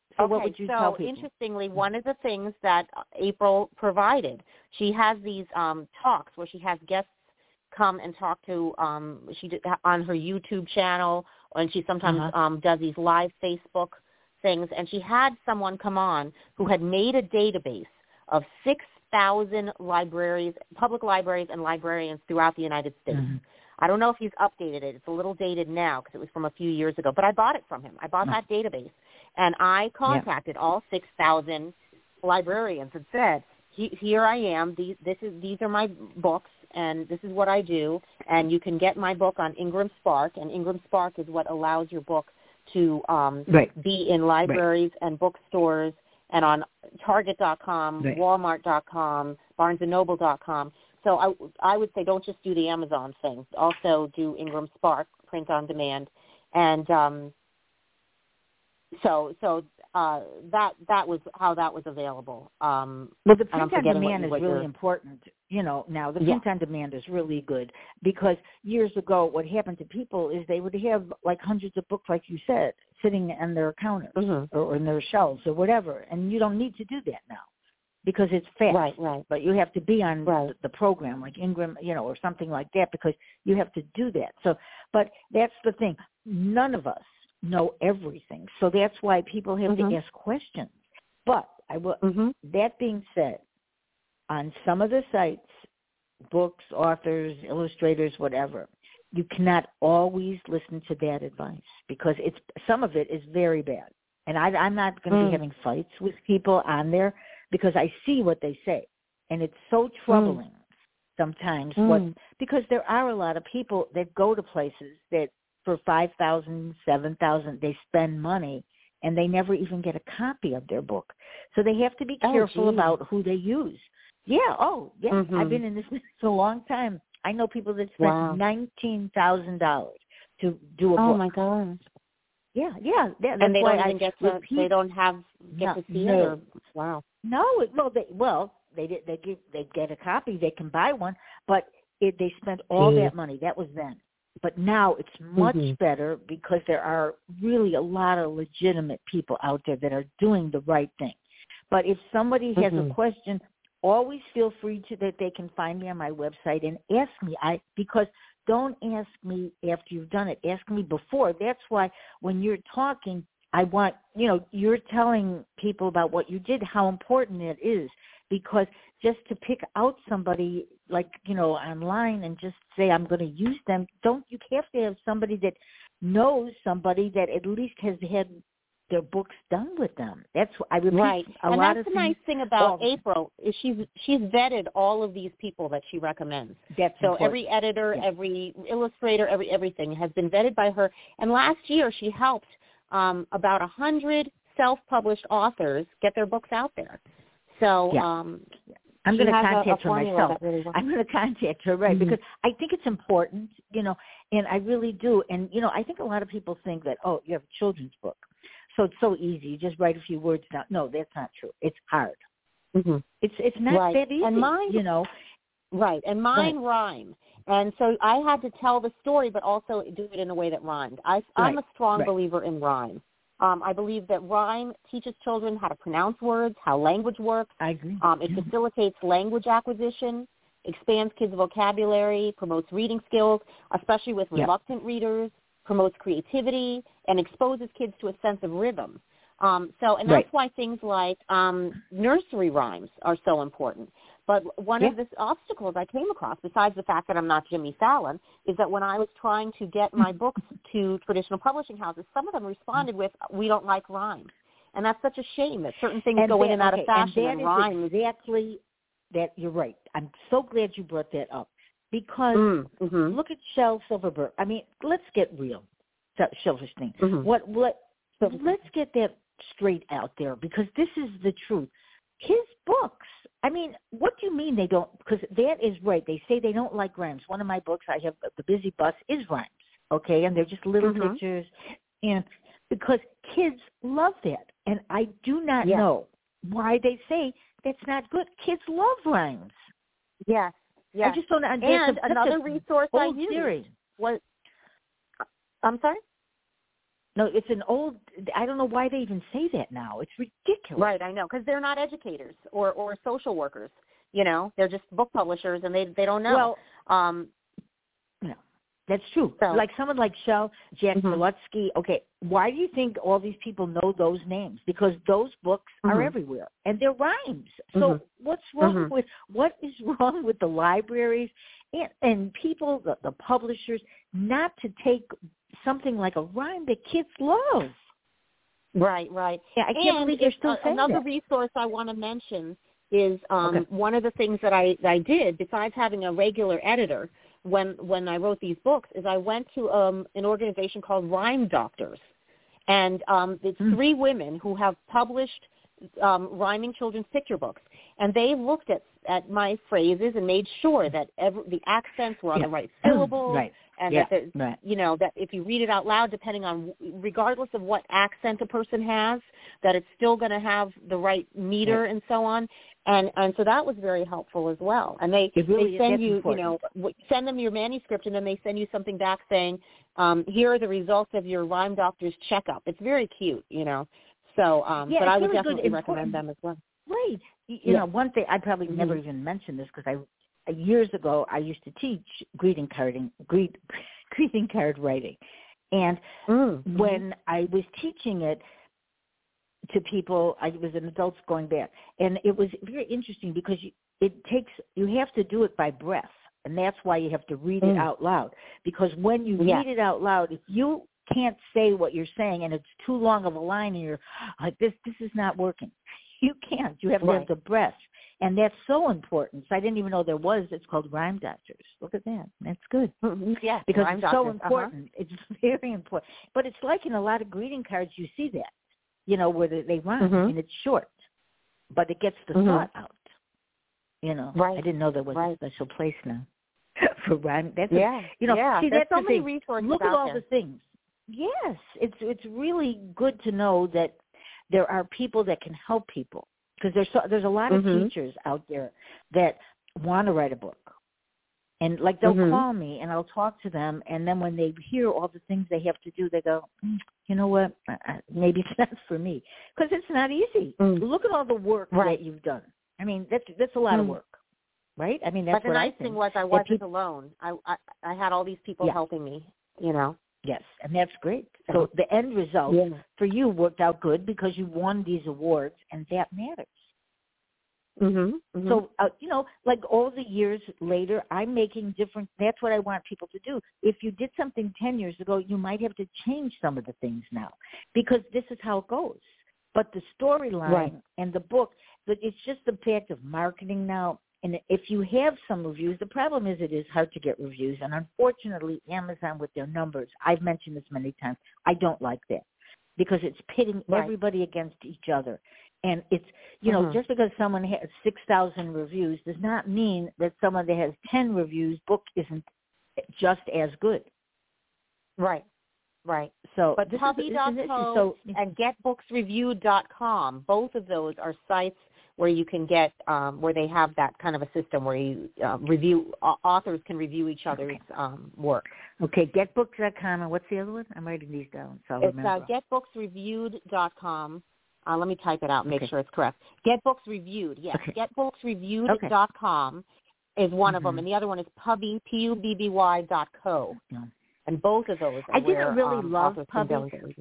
So okay, what would you so tell people? Interestingly, one of the things that April provided, she has these um, talks where she has guests come and talk to, um, she did, on her YouTube channel, and she sometimes Uh-huh. um, does these live Facebook things, and she had someone come on who had made a database of six thousand libraries, public libraries and librarians throughout the United States. Mm-hmm. I don't know if he's updated it. It's a little dated now because it was from a few years ago, but I bought it from him. I bought Oh. that database, and I contacted yeah. all six thousand librarians and said, here I am. These, this is, these are my books, and this is what I do, and you can get my book on Ingram Spark, and Ingram Spark is what allows your book to um, right. be in libraries right. and bookstores and on Target dot com, right. Walmart dot com, Barnes and Noble dot com. So I, I would say don't just do the Amazon thing. Also do Ingram Spark, print on demand. And um, so so uh, that that was how that was available. Um, well, the print on demand is really you're... important. You know, now the yeah. print on demand is really good because years ago what happened to people is they would have like hundreds of books, like you said, sitting on their counters mm-hmm. or in their shelves or whatever, and you don't need to do that now because it's fast. Right, right. But you have to be on right. the, the program like Ingram, you know, or something like that because you have to do that. So, but that's the thing. None of us know everything, so that's why people have mm-hmm. to ask questions. But I will. Mm-hmm. That being said, on some of the sites, books, authors, illustrators, whatever, you cannot always listen to that advice because it's some of it is very bad. And I, I'm not going to mm. be having fights with people on there because I see what they say, and it's so troubling mm. sometimes. Mm. What because there are a lot of people that go to places that for five thousand, seven thousand, they spend money and they never even get a copy of their book. So they have to be careful oh, about who they use. Yeah, oh, yeah, mm-hmm. I've been in this business a long time. I know people that spent wow. nineteen thousand dollars to do a oh, book. Oh my gosh! Yeah, yeah, that, that's and they why don't even I get to. repeat, they don't have get no, to see no. it. Or, wow. No, it, well, they well they did they give they get a copy. They can buy one, but it, they spent all Jeez. that money. That was then. But now it's much mm-hmm. better because there are really a lot of legitimate people out there that are doing the right thing. But if somebody has mm-hmm. a question, always feel free to that they can find me on my website and ask me. I because don't ask me after you've done it. Ask me before. That's why when you're talking, I want, you know, you're telling people about what you did, how important it is, because just to pick out somebody like, you know, online and just say I'm going to use them, don't you have to have somebody that knows somebody that at least has had their books done with them. That's I repeat right. a and lot that's of the things. nice thing about oh, April is she's she's vetted all of these people that she recommends. That's so important. Every editor, yeah. every illustrator, every everything has been vetted by her. And last year she helped um, about a hundred self-published authors get their books out there. So yeah. um, I'm going to contact a, a her myself. Really I'm going to contact her, right, mm-hmm. because I think it's important, you know, and I really do. And, you know, I think a lot of people think that, oh, you have a children's book, so it's so easy. You just write a few words down. No, that's not true. It's hard. Mm-hmm. It's it's not right. that easy, and mine, you know. Right, and mine right. rhyme. And so I had to tell the story, but also do it in a way that rhymed. I, I'm right. a strong right. believer in rhyme. Um, I believe that rhyme teaches children how to pronounce words, how language works. I agree. Um, it facilitates language acquisition, expands kids' vocabulary, promotes reading skills, especially with yep. reluctant readers, promotes creativity, and exposes kids to a sense of rhythm. Um, so, and that's right. why things like um, nursery rhymes are so important. But one yeah. of the obstacles I came across, besides the fact that I'm not Jimmy Fallon, is that when I was trying to get my books to traditional publishing houses, some of them responded with, we don't like rhyme. And that's such a shame that certain things and go that, in and out okay, of fashion and, and that rhyme. is exactly that. You're right. I'm so glad you brought that up because mm-hmm. look at Shel Silverberg. I mean, let's get real. Silverstein. Mm-hmm. What, what, let's get that straight out there because this is the truth. His books, I mean, what do you mean they don't? Because that is right. They say they don't like rhymes. One of my books I have, The Busy Bus, is rhymes, okay? And they're just little mm-hmm. pictures. And because kids love that. And I do not yeah. know why they say that's not good. Kids love rhymes. Yes, yes. I just don't understand. And another resource I used series. was, I'm sorry? No, it's an old, I don't know why they even say that now. It's ridiculous. Right, I know, because they're not educators or, or social workers. You know, they're just book publishers, and they they don't know. Well, um, no, that's true. So, like someone like Shel, Jack mm-hmm. Prelutsky, okay, why do you think all these people know those names? Because those books mm-hmm. are everywhere, and they're rhymes. So mm-hmm. what's wrong mm-hmm. with, what is wrong with the libraries and, and people, the, the publishers, not to take something like a rhyme that kids love? Right, right. Yeah, I can't and believe they're still uh, saying another that. resource I want to mention is um, okay. one of the things that I, that I did, besides having a regular editor when when I wrote these books, is I went to um, an organization called Rhyme Doctors. And um, it's mm. three women who have published um, rhyming children's picture books. And they looked at, at my phrases and made sure that every, the accents were on yeah. the right syllables. right. And yeah. that, the, right. you know, that if you read it out loud, depending on, regardless of what accent a person has, that it's still going to have the right meter right. and so on. And and so that was very helpful as well. And they, really they send you, important. you know, send them your manuscript, and then they send you something back saying, um, here are the results of your Rhyme Doctor's checkup. It's very cute, you know. So, um, yeah, but I would really definitely good, recommend them as well. Right. You yeah. know, one thing, I probably mm-hmm. never even mentioned this because I, years ago, I used to teach greeting carding, greet, greeting card writing. And mm-hmm. when I was teaching it to people, I was an adult going back, and it was very interesting because you, it takes, you have to do it by breath, and that's why you have to read mm. it out loud. Because when you yeah. read it out loud, if you can't say what you're saying and it's too long of a line and you're like, this, this is not working. You can't. You have to right. have the breath. And that's so important. So I didn't even know there was. It's called Rhyme Doctors. Look at that. That's good. Yeah, because Rhyme it's Doctors. so important. Uh-huh. It's very important. But it's like in a lot of greeting cards, you see that, you know, where they, they rhyme mm-hmm. and it's short, but it gets the mm-hmm. thought out. You know, right. I didn't know there was right. a special place now for rhyme. That's yeah, a, you know, yeah. see, There's that's so the many thing. resources Look at out all there. the things. Yes, it's it's really good to know that there are people that can help people. Because there's so, there's a lot of mm-hmm. teachers out there that want to write a book, and like they'll mm-hmm. call me and I'll talk to them, and then when they hear all the things they have to do, they go, mm, you know what, maybe it's not for me, because it's not easy. Mm. Look at all the work right. that you've done. I mean, that's that's a lot mm. of work, right? I mean, that's but the what nice I think. thing was I wasn't people, alone. I, I I had all these people yeah. helping me. You know. Yes, and that's great. So the end result yeah. for you worked out good because you won these awards, and that matters. Mm-hmm. Mm-hmm. So, uh, you know, like all the years later, I'm making different, that's what I want people to do. If you did something ten years ago, you might have to change some of the things now because this is how it goes. But the storyline right. and the book, but it's just the fact of marketing now. And if you have some reviews, the problem is it is hard to get reviews. And unfortunately, Amazon with their numbers, I've mentioned this many times, I don't like that because it's pitting right. everybody against each other. And it's, you know, uh-huh. just because someone has six thousand reviews does not mean that someone that has ten reviews, book isn't just as good. Right, right. So, but Pubby dot co so, and get books reviewed dot com, both of those are sites where you can get, um, where they have that kind of a system where you uh, review, uh, authors can review each other's okay. um, work. Okay, get books dot com, and what's the other one? I'm writing these down, so I'll it's remember. uh, get books reviewed dot com. Uh, let me type it out and make okay. sure it's correct. Get Books Reviewed, yes. Okay. get books reviewed dot com okay. is one mm-hmm. of them, and the other one is Pubby, P U B B Y dot co. Yeah. And both of those are I didn't where, really um, love Pubby.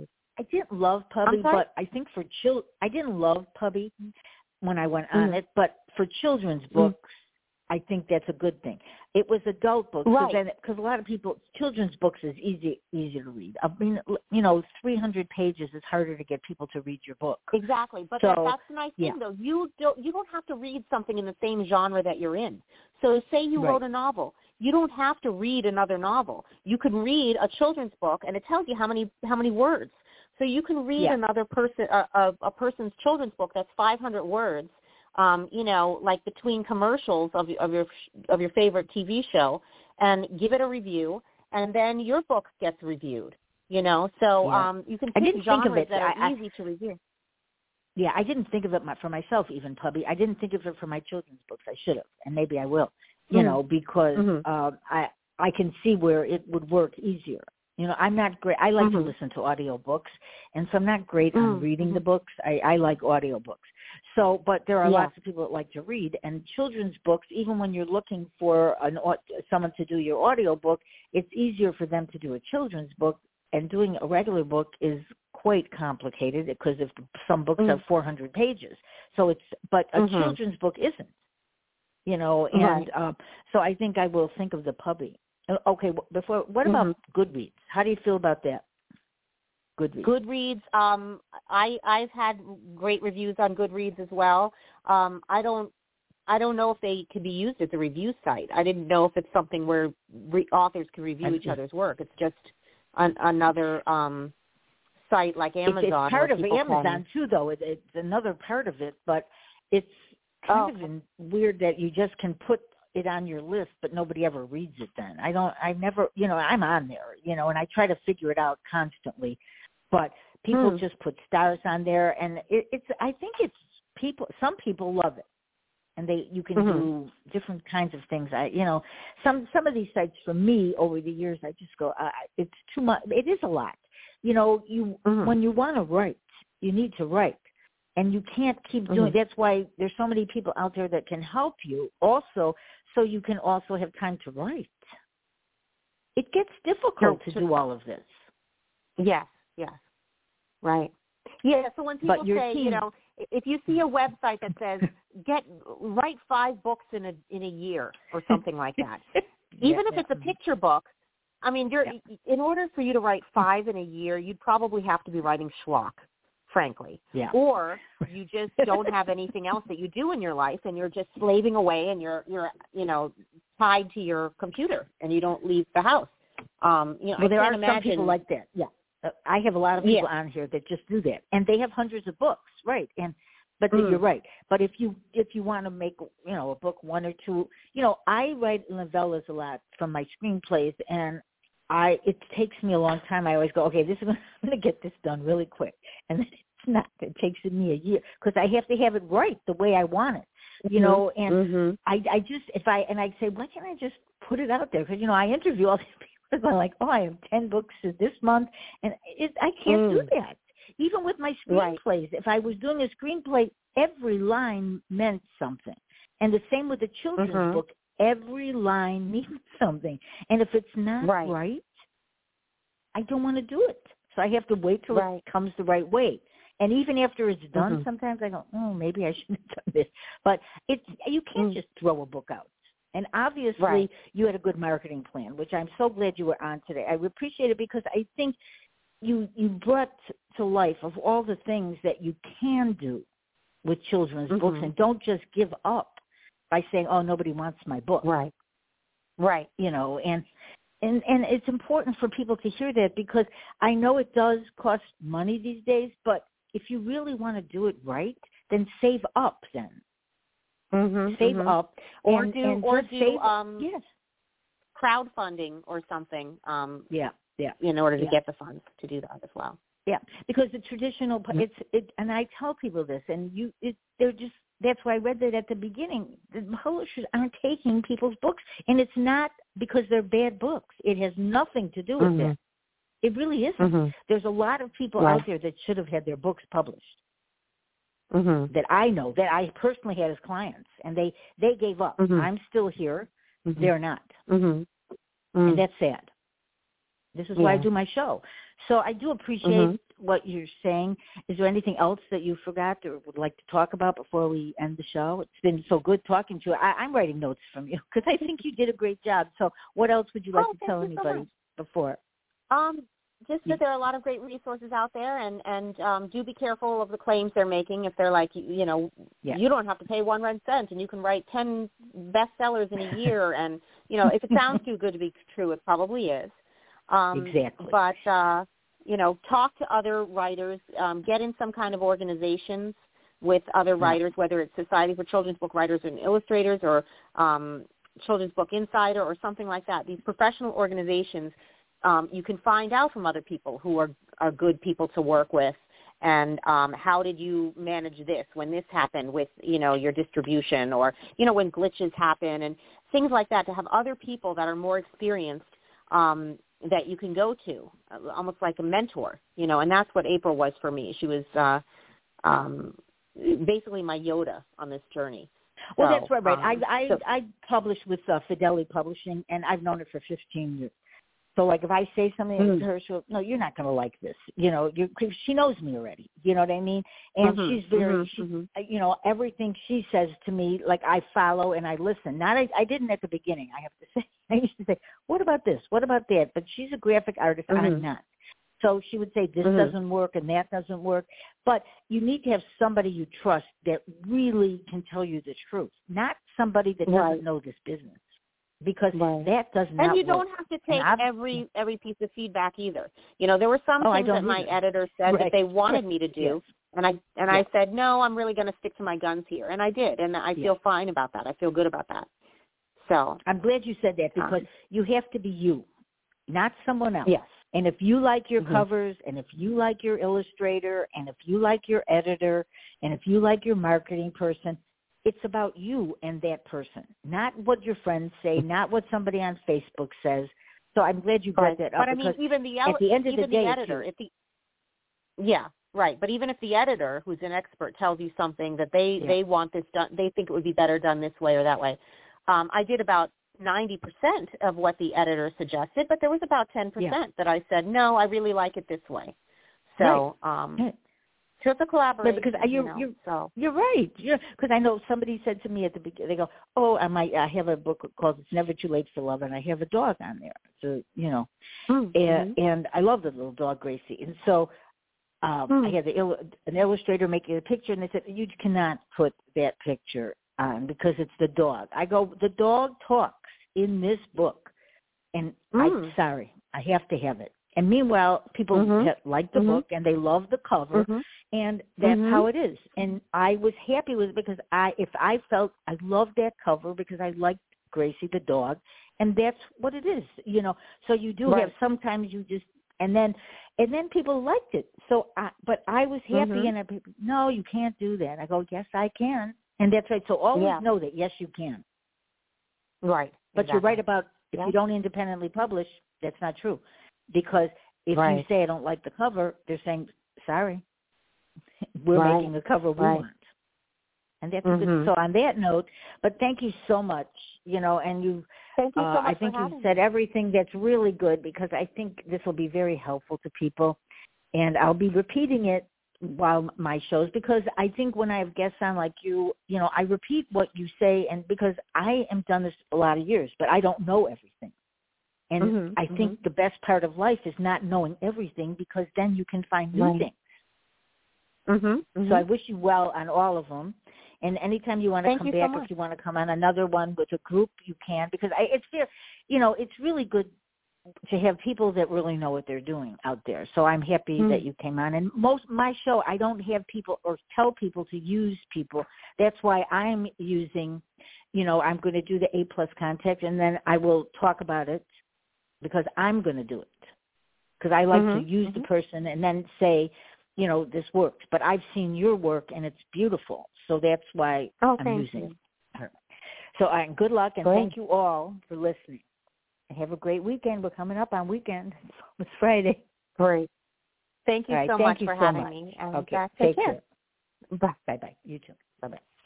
I didn't love Pubby, but I think for chil- I didn't love Pubby when I went on mm. it, but for children's books, mm. I think that's a good thing. It was adult books, right? Because a lot of people, children's books is easy easy to read. I mean, you know, three hundred pages is harder to get people to read your book. Exactly, but so, that, that's the nice yeah. thing, though. You don't you don't have to read something in the same genre that you're in. So, say you right. wrote a novel, you don't have to read another novel. You could read a children's book, and it tells you how many how many words. So you can read yeah. another person a, a, a person's children's book that's five hundred words. Um, you know, like between commercials of, of your of your favorite T V show, and give it a review, and then your book gets reviewed. You know, so yeah. um, you can I pick didn't genres think of it. that are I, easy to review. Yeah, I didn't think of it for myself, even Pubby. I didn't think of it for my children's books. I should have, and maybe I will. You mm-hmm. know, because mm-hmm. um, I I can see where it would work easier. You know, I'm not great. I like mm-hmm. to listen to audiobooks, and so I'm not great mm-hmm. on reading the books. I, I like audiobooks. So, but there are yeah. lots of people that like to read, and children's books, even when you're looking for an someone to do your audiobook, it's easier for them to do a children's book, and doing a regular book is quite complicated because if some books mm-hmm. have four hundred pages. So it's, but a mm-hmm. children's book isn't, you know, and right. um, so I think I will think of the puppy. Okay, before, what about mm-hmm. Goodreads? How do you feel about that? Goodreads. Goodreads, um, I, I've had great reviews on Goodreads as well. Um, I don't, I don't know if they can be used as a review site. I didn't know if it's something where re- authors can review each other's work. It's just an, another um, site like Amazon. It's, it's part of Amazon can... too, though. It, it's another part of it, but it's kind oh. of weird that you just can put it on your list, but nobody ever reads it then. I don't, I never, you know, I'm on there, you know, and I try to figure it out constantly, but people hmm. just put stars on there, and it, it's, I think it's people, some people love it, and they, you can mm-hmm. do different kinds of things. I, you know, some, some of these sites for me over the years, I just go, uh, it's too much. It is a lot. You know, you, mm-hmm. when you want to write, you need to write. And you can't keep doing mm-hmm. that's why there's so many people out there that can help you also, so you can also have time to write. It gets difficult so, to do all of this. Yes, yes. Right. Yeah, so when people say, team, you know, if you see a website that says get write five books in a in a year or something like that, even yeah, if it's a picture book, I mean, you're, yeah. in order for you to write five in a year, you'd probably have to be writing schlock, frankly. Yeah. Or you just don't have anything else that you do in your life, and you're just slaving away, and you're you're you know tied to your computer, and you don't leave the house. Um, you know, well, I there can't are imagine... some people like that. Yeah, uh, I have a lot of people yeah. on here that just do that, and they have hundreds of books, right? And but mm. you're right. But if you if you want to make you know a book one or two, you know, I write novellas a lot from my screenplays, and I it takes me a long time. I always go, okay, this is I'm going to get this done really quick, and then it's not. It takes me a year because I have to have it right the way I want it, you mm-hmm. know. And mm-hmm. I I just if I and I say, why can't I just put it out there? Because you know I interview all these people. I'm like, oh, I have ten books this month, and it, I can't mm. do that. Even with my screenplays, right. if I was doing a screenplay, every line meant something, and the same with the children's mm-hmm. book. Every line means something, and if it's not right, right I don't want to do it. So I have to wait till right. it comes the right way. And even after it's done, mm-hmm. sometimes I go, oh, maybe I shouldn't have done this. But it's you can't mm. just throw a book out. And obviously right. you had a good marketing plan, which I'm so glad you were on today. I appreciate it because I think you you brought to life of all the things that you can do with children's mm-hmm. books, and don't just give up by saying, oh, nobody wants my book. Right. Right. You know, and And and it's important for people to hear that because I know it does cost money these days, but if you really want to do it right, then save up then. Mm-hmm, save mm-hmm. up. Or and, do and or just do save, um yes. crowdfunding or something. Um yeah, yeah. in order to yeah. get the funds to do that as well. Yeah. Because the traditional mm-hmm. it's it and I tell people this and you it, they're just that's why I read that at the beginning. The publishers aren't taking people's books, and it's not because they're bad books. It has nothing to do with mm-hmm. that. It really isn't. Mm-hmm. There's a lot of people right. out there that should have had their books published mm-hmm. that I know, that I personally had as clients, and they, they gave up. Mm-hmm. I'm still here. Mm-hmm. They're not. Mm-hmm. Mm-hmm. And that's sad. This is yeah. why I do my show. So I do appreciate mm-hmm. what you're saying. Is there anything else that you forgot or would like to talk about before we end the show? It's been so good talking to you. I, I'm writing notes from you because I think you did a great job. So what else would you like oh, to tell anybody so before? Um, just that there are a lot of great resources out there, and, and um, do be careful of the claims they're making. If they're like, you know, yeah. you don't have to pay one red cent and you can write ten bestsellers in a year. And, you know, if it sounds too good to be true, it probably is. Um, exactly. But, uh, you know, talk to other writers, um, get in some kind of organizations with other yeah. writers, whether it's Society for Children's Book Writers and Illustrators or um, Children's Book Insider or something like that. These professional organizations, um, you can find out from other people who are, are good people to work with. And um, how did you manage this when this happened with, you know, your distribution or, you know, when glitches happen and things like that, to have other people that are more experienced um, that you can go to, uh, almost like a mentor, you know, and that's what April was for me. She was uh, um, basically my Yoda on this journey. Well, so, that's right. Right. Um, I I, so, I published with uh, Fidelity Publishing, and I've known it for fifteen years. So, like, if I say something mm-hmm. to her, she'll, no, you're not going to like this. You know, you're, she knows me already. You know what I mean? And mm-hmm, she's very, mm-hmm, she, mm-hmm. you know, everything she says to me, like, I follow and I listen. Not, I, I didn't at the beginning, I have to say. I used to say, what about this? What about that? But she's a graphic artist. Mm-hmm. I'm not. So she would say, this mm-hmm. doesn't work and that doesn't work. But you need to have somebody you trust that really can tell you the truth, not somebody that right. doesn't know this business. Because right. that does not And you work. don't have to take every every piece of feedback either. You know, there were some oh, things that my either. editor said right. that they wanted right. me to do, yes. and I and yes. I said, no, I'm really going to stick to my guns here, and I did, and I yes. feel fine about that. I feel good about that. So I'm glad you said that because um, you have to be you, not someone else. Yes. And if you like your mm-hmm. covers, and if you like your illustrator, and if you like your editor, and if you like your marketing person, it's about you and that person, not what your friends say, not what somebody on Facebook says. So I'm glad you brought right. that up. But I mean, even the at the end of even the day, the editor, if the yeah, right. But even if the editor, who's an expert, tells you something that they yeah. they want this done, they think it would be better done this way or that way. Um, I did about ninety percent of what the editor suggested, but there was about ten percent yeah. that I said, no, I really like it this way. So. Right. Um, right. So it's a collaboration, because you're, you know, you're, so. You're right. Because I know somebody said to me at the beginning, they go, oh, I might, I have a book called It's Never Too Late for Love, and I have a dog on there. So, you know, mm-hmm. and, and I love the little dog, Gracie. And so um, mm-hmm. I had the, an illustrator making a picture, and they said, you cannot put that picture on because it's the dog. I go, the dog talks in this book, and mm. I'm sorry, I have to have it. And meanwhile, people mm-hmm. have, like the mm-hmm. book, and they love the cover, mm-hmm. and that's mm-hmm. how it is. And I was happy with it because I, if I felt I loved that cover because I liked Gracie the dog, and that's what it is, you know. So you do right. have sometimes you just, and then, and then people liked it. So, I, but I was happy, mm-hmm. and I, people, no, you can't do that. I go, yes, I can, and that's right. So always yeah. know that yes, you can. Right. But exactly. you're right about if yeah. you don't independently publish, that's not true. Because if right. you say I don't like the cover, they're saying, sorry, we're right. making a cover we right. want. And that's mm-hmm. a good. So on that note, but thank you so much, you know, and you, thank you so uh, much I think for you've said everything that's really good because I think this will be very helpful to people. And I'll be repeating it while my shows because I think when I have guests on like you, you know, I repeat what you say and because I am done this a lot of years, but I don't know everything. And mm-hmm, I think mm-hmm. the best part of life is not knowing everything because then you can find new right. things. Mm-hmm, mm-hmm. So I wish you well on all of them. And anytime you want to Thank come you back, so if you want to come on another one with a group, you can. Because I, it's there, you know, it's really good to have people that really know what they're doing out there. So I'm happy mm-hmm. that you came on. And most my show, I don't have people or tell people to use people. That's why I'm using, you know, I'm going to do the A plus contact, and then I will talk about it. Because I'm going to do it. Because I like mm-hmm, to use mm-hmm. the person and then say, you know, this works. But I've seen your work, and it's beautiful. So that's why oh, I'm thank using you. her. So uh, good luck, and great. Thank you all for listening. And have a great weekend. We're coming up on weekend. It's Friday. Great. Thank you right, so thank much you for so having much. me. And okay, uh, take care. care. Bye. Bye-bye. You too. Bye-bye.